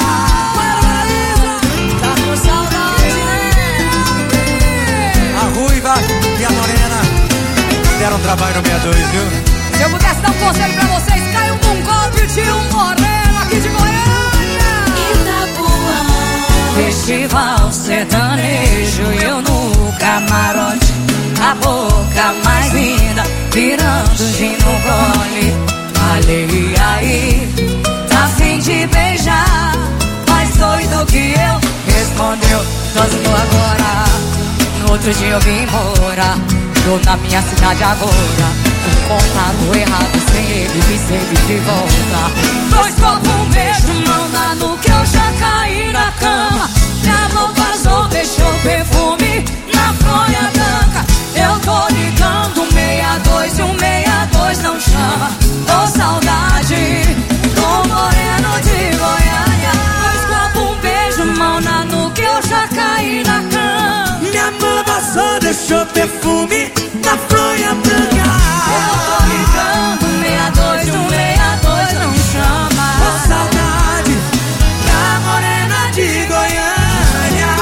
I: Tá com saudade, né?
L: A ruiva e a morena deram trabalho no meia dois, viu?
I: Se eu pudesse dar um conselho pra vocês, caiam num golpe e tira um moreno aqui de Goiânia. Itapuã. Festival sertanejo e eu no camarote. A boca mais linda virando gin no gole. Falei, e aí, tá afim de beijar? Mais doido que eu. Respondeu, só se for agora. No outro dia eu vim embora. Tô na minha cidade agora, com contato errado, sem ele me seguir de volta. Dois copos, um beijo, mão na nuca, eu já caí na cama. Minha mão vazou, deixou perfume na fronha branca. Eu tô ligando, meia dois, um meia dois não chama. Tô saudade do moreno de Goiânia. Dois copos, um beijo, mão na nuca, eu já caí na cama. Minha mão
C: passou, deixou perfume na fronha branca.
I: Eu tô ligando, meia dois, um meia dois não chama.
C: Ô saudade da morena de Goiânia.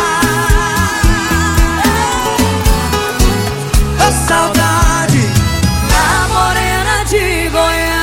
C: Ô saudade
I: da morena de Goiânia.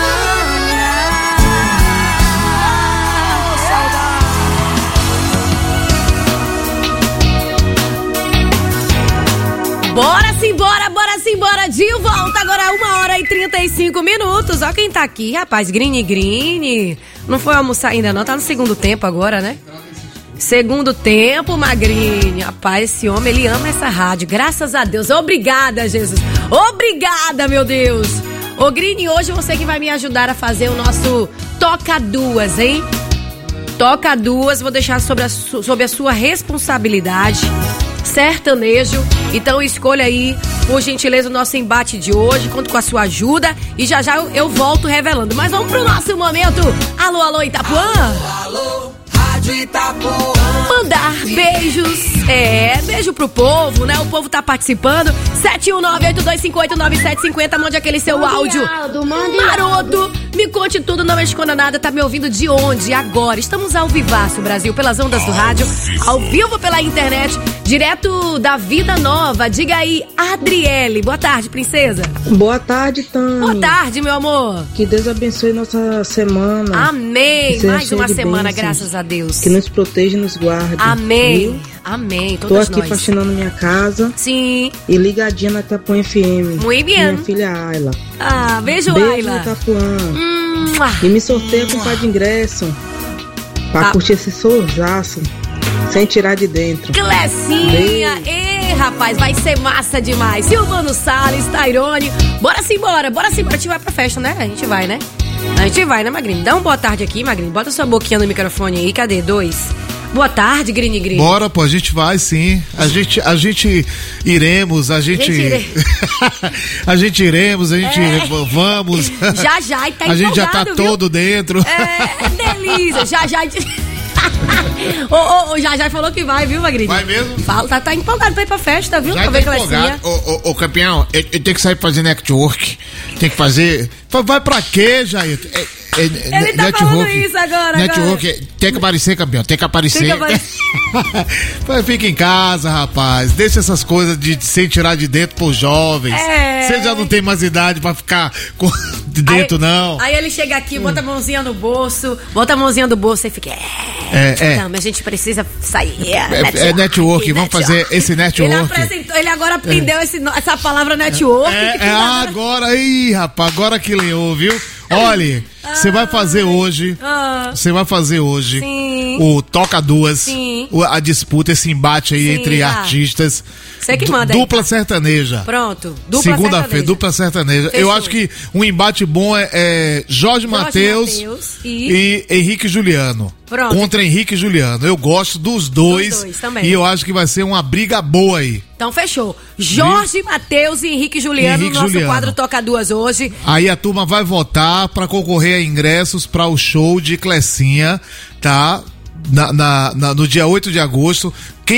J: Bora simbora, bora simbora, de volta agora uma hora e trinta e cinco minutos. Ó quem tá aqui, rapaz, Green Green. Não foi almoçar ainda não, tá no segundo tempo agora, né? Segundo tempo, Magrinho. Rapaz, esse homem, ele ama essa rádio, graças a Deus. Obrigada, Jesus. Obrigada, meu Deus. Ô, Green, hoje você que vai me ajudar a fazer o nosso Toca Duas, hein? Toca Duas, vou deixar sobre a, sobre a sua responsabilidade. Sertanejo, então escolha aí, por gentileza, o nosso embate de hoje, conto com a sua ajuda e já já eu, eu volto revelando, mas vamos pro nosso momento. Alô, alô, Itapuã.
C: Alô, alô, Rádio Itapuã.
J: Mandar beijos, é, beijo pro povo, né, o povo tá participando. Sete um nove, oito dois cinco oito, nove sete cinco zero, mande aquele seu
O: mande
J: áudio
O: Aldo, mande
J: maroto,
O: Aldo.
J: me conte tudo, não me esconda nada. Tá me ouvindo de onde? Agora, estamos ao vivaço, Brasil, pelas ondas do rádio, ao vivo pela internet, direto da Vida Nova. Diga aí, Adriele. Boa tarde, princesa.
B: Boa tarde, Tami.
J: Boa tarde, meu amor.
B: Que Deus abençoe nossa semana.
J: Amém. Mais uma semana, graças a Deus.
B: Que nos proteja e nos guarde.
J: Amém.
B: Viu?
J: Amém.
B: Tô
J: Todas
B: aqui
J: nós.
B: faxinando minha casa.
J: Sim.
B: E ligadinha na Itapuã F M.
J: Muito bem.
B: Minha filha Ayla.
J: Ah, beijo,
B: beijo
J: Ayla.
B: Itapuã.
J: Hum,
B: e me sorteia com um par de ingresso. Pra
J: tá.
B: curtir esse sorzaço. Sem tirar de dentro.
J: Clecinha. Ei, rapaz, vai ser massa demais. Silvano Salles, Tairone. Bora simbora, bora simbora. A gente vai pra festa, né? A gente vai, né? A gente vai, né, Magrinho? Dá uma boa tarde aqui, Magrinho. Bota sua boquinha no microfone aí. Cadê? Dois. Boa tarde, Green Green.
P: Bora, pô, a gente vai sim. A gente, a gente iremos, a gente.
J: A gente, ire...
P: a gente iremos, a gente
J: é.
P: vamos.
J: Já já, e tá
P: a gente já tá
J: viu?
P: todo dentro.
J: É, delícia. Já já. Ô, ô, ô, já já falou que vai, viu, Magrinho?
P: Vai mesmo?
J: Fala, tá, tá empolgado pra ir pra festa, viu?
P: Já
J: pra
P: tá
J: ver Clecinha.
P: empolgado. Ô, ô, ô, campeão, eu, eu tenho que sair pra fazer network. Tem que fazer. Vai pra quê, Jair? É, é,
J: Ele tá network, falando isso agora,
P: network,
J: agora.
P: Tem que aparecer, campeão. Tem que aparecer.
J: Tem que aparecer.
P: Fica em casa, rapaz. Deixa essas coisas de sem tirar de dentro pros jovens.
J: É.
P: Você já não tem mais idade pra ficar com, de dentro,
J: aí,
P: não.
J: Aí ele chega aqui, bota a mãozinha no bolso, bota a mãozinha no bolso e fica.
P: É, é.
J: Não, mas a gente precisa sair.
P: É, network, é network, vamos network. fazer esse network.
J: Ele apresentou, ele agora aprendeu é. esse, essa palavra network.
P: É, é agora aí, rapaz, agora que leu, viu? Olha, você ah, vai fazer hoje, você ah, vai fazer hoje
J: sim,
P: o Toca Duas,
J: sim,
P: a disputa, esse embate aí sim, entre ah, artistas.
J: Você que manda
P: Dupla
J: aí, tá?
P: sertaneja.
J: Pronto,
P: dupla Segunda-feira, dupla sertaneja. Fechou. Eu acho que um embate bom é, é Jorge, Jorge Mateus e... e Henrique Juliano.
J: Pronto.
P: Contra Henrique e Juliano. Eu gosto dos dois,
J: dos dois também.
P: E eu acho que vai ser uma briga boa aí.
J: Então fechou. Jorge Mateus e Henrique Juliano
P: Henrique
J: no nosso
P: Juliano.
J: quadro Toca Duas hoje.
P: Aí a turma vai votar pra concorrer a ingressos para o show de Clecinha, tá? Na, na, na, no dia oito de agosto. Quem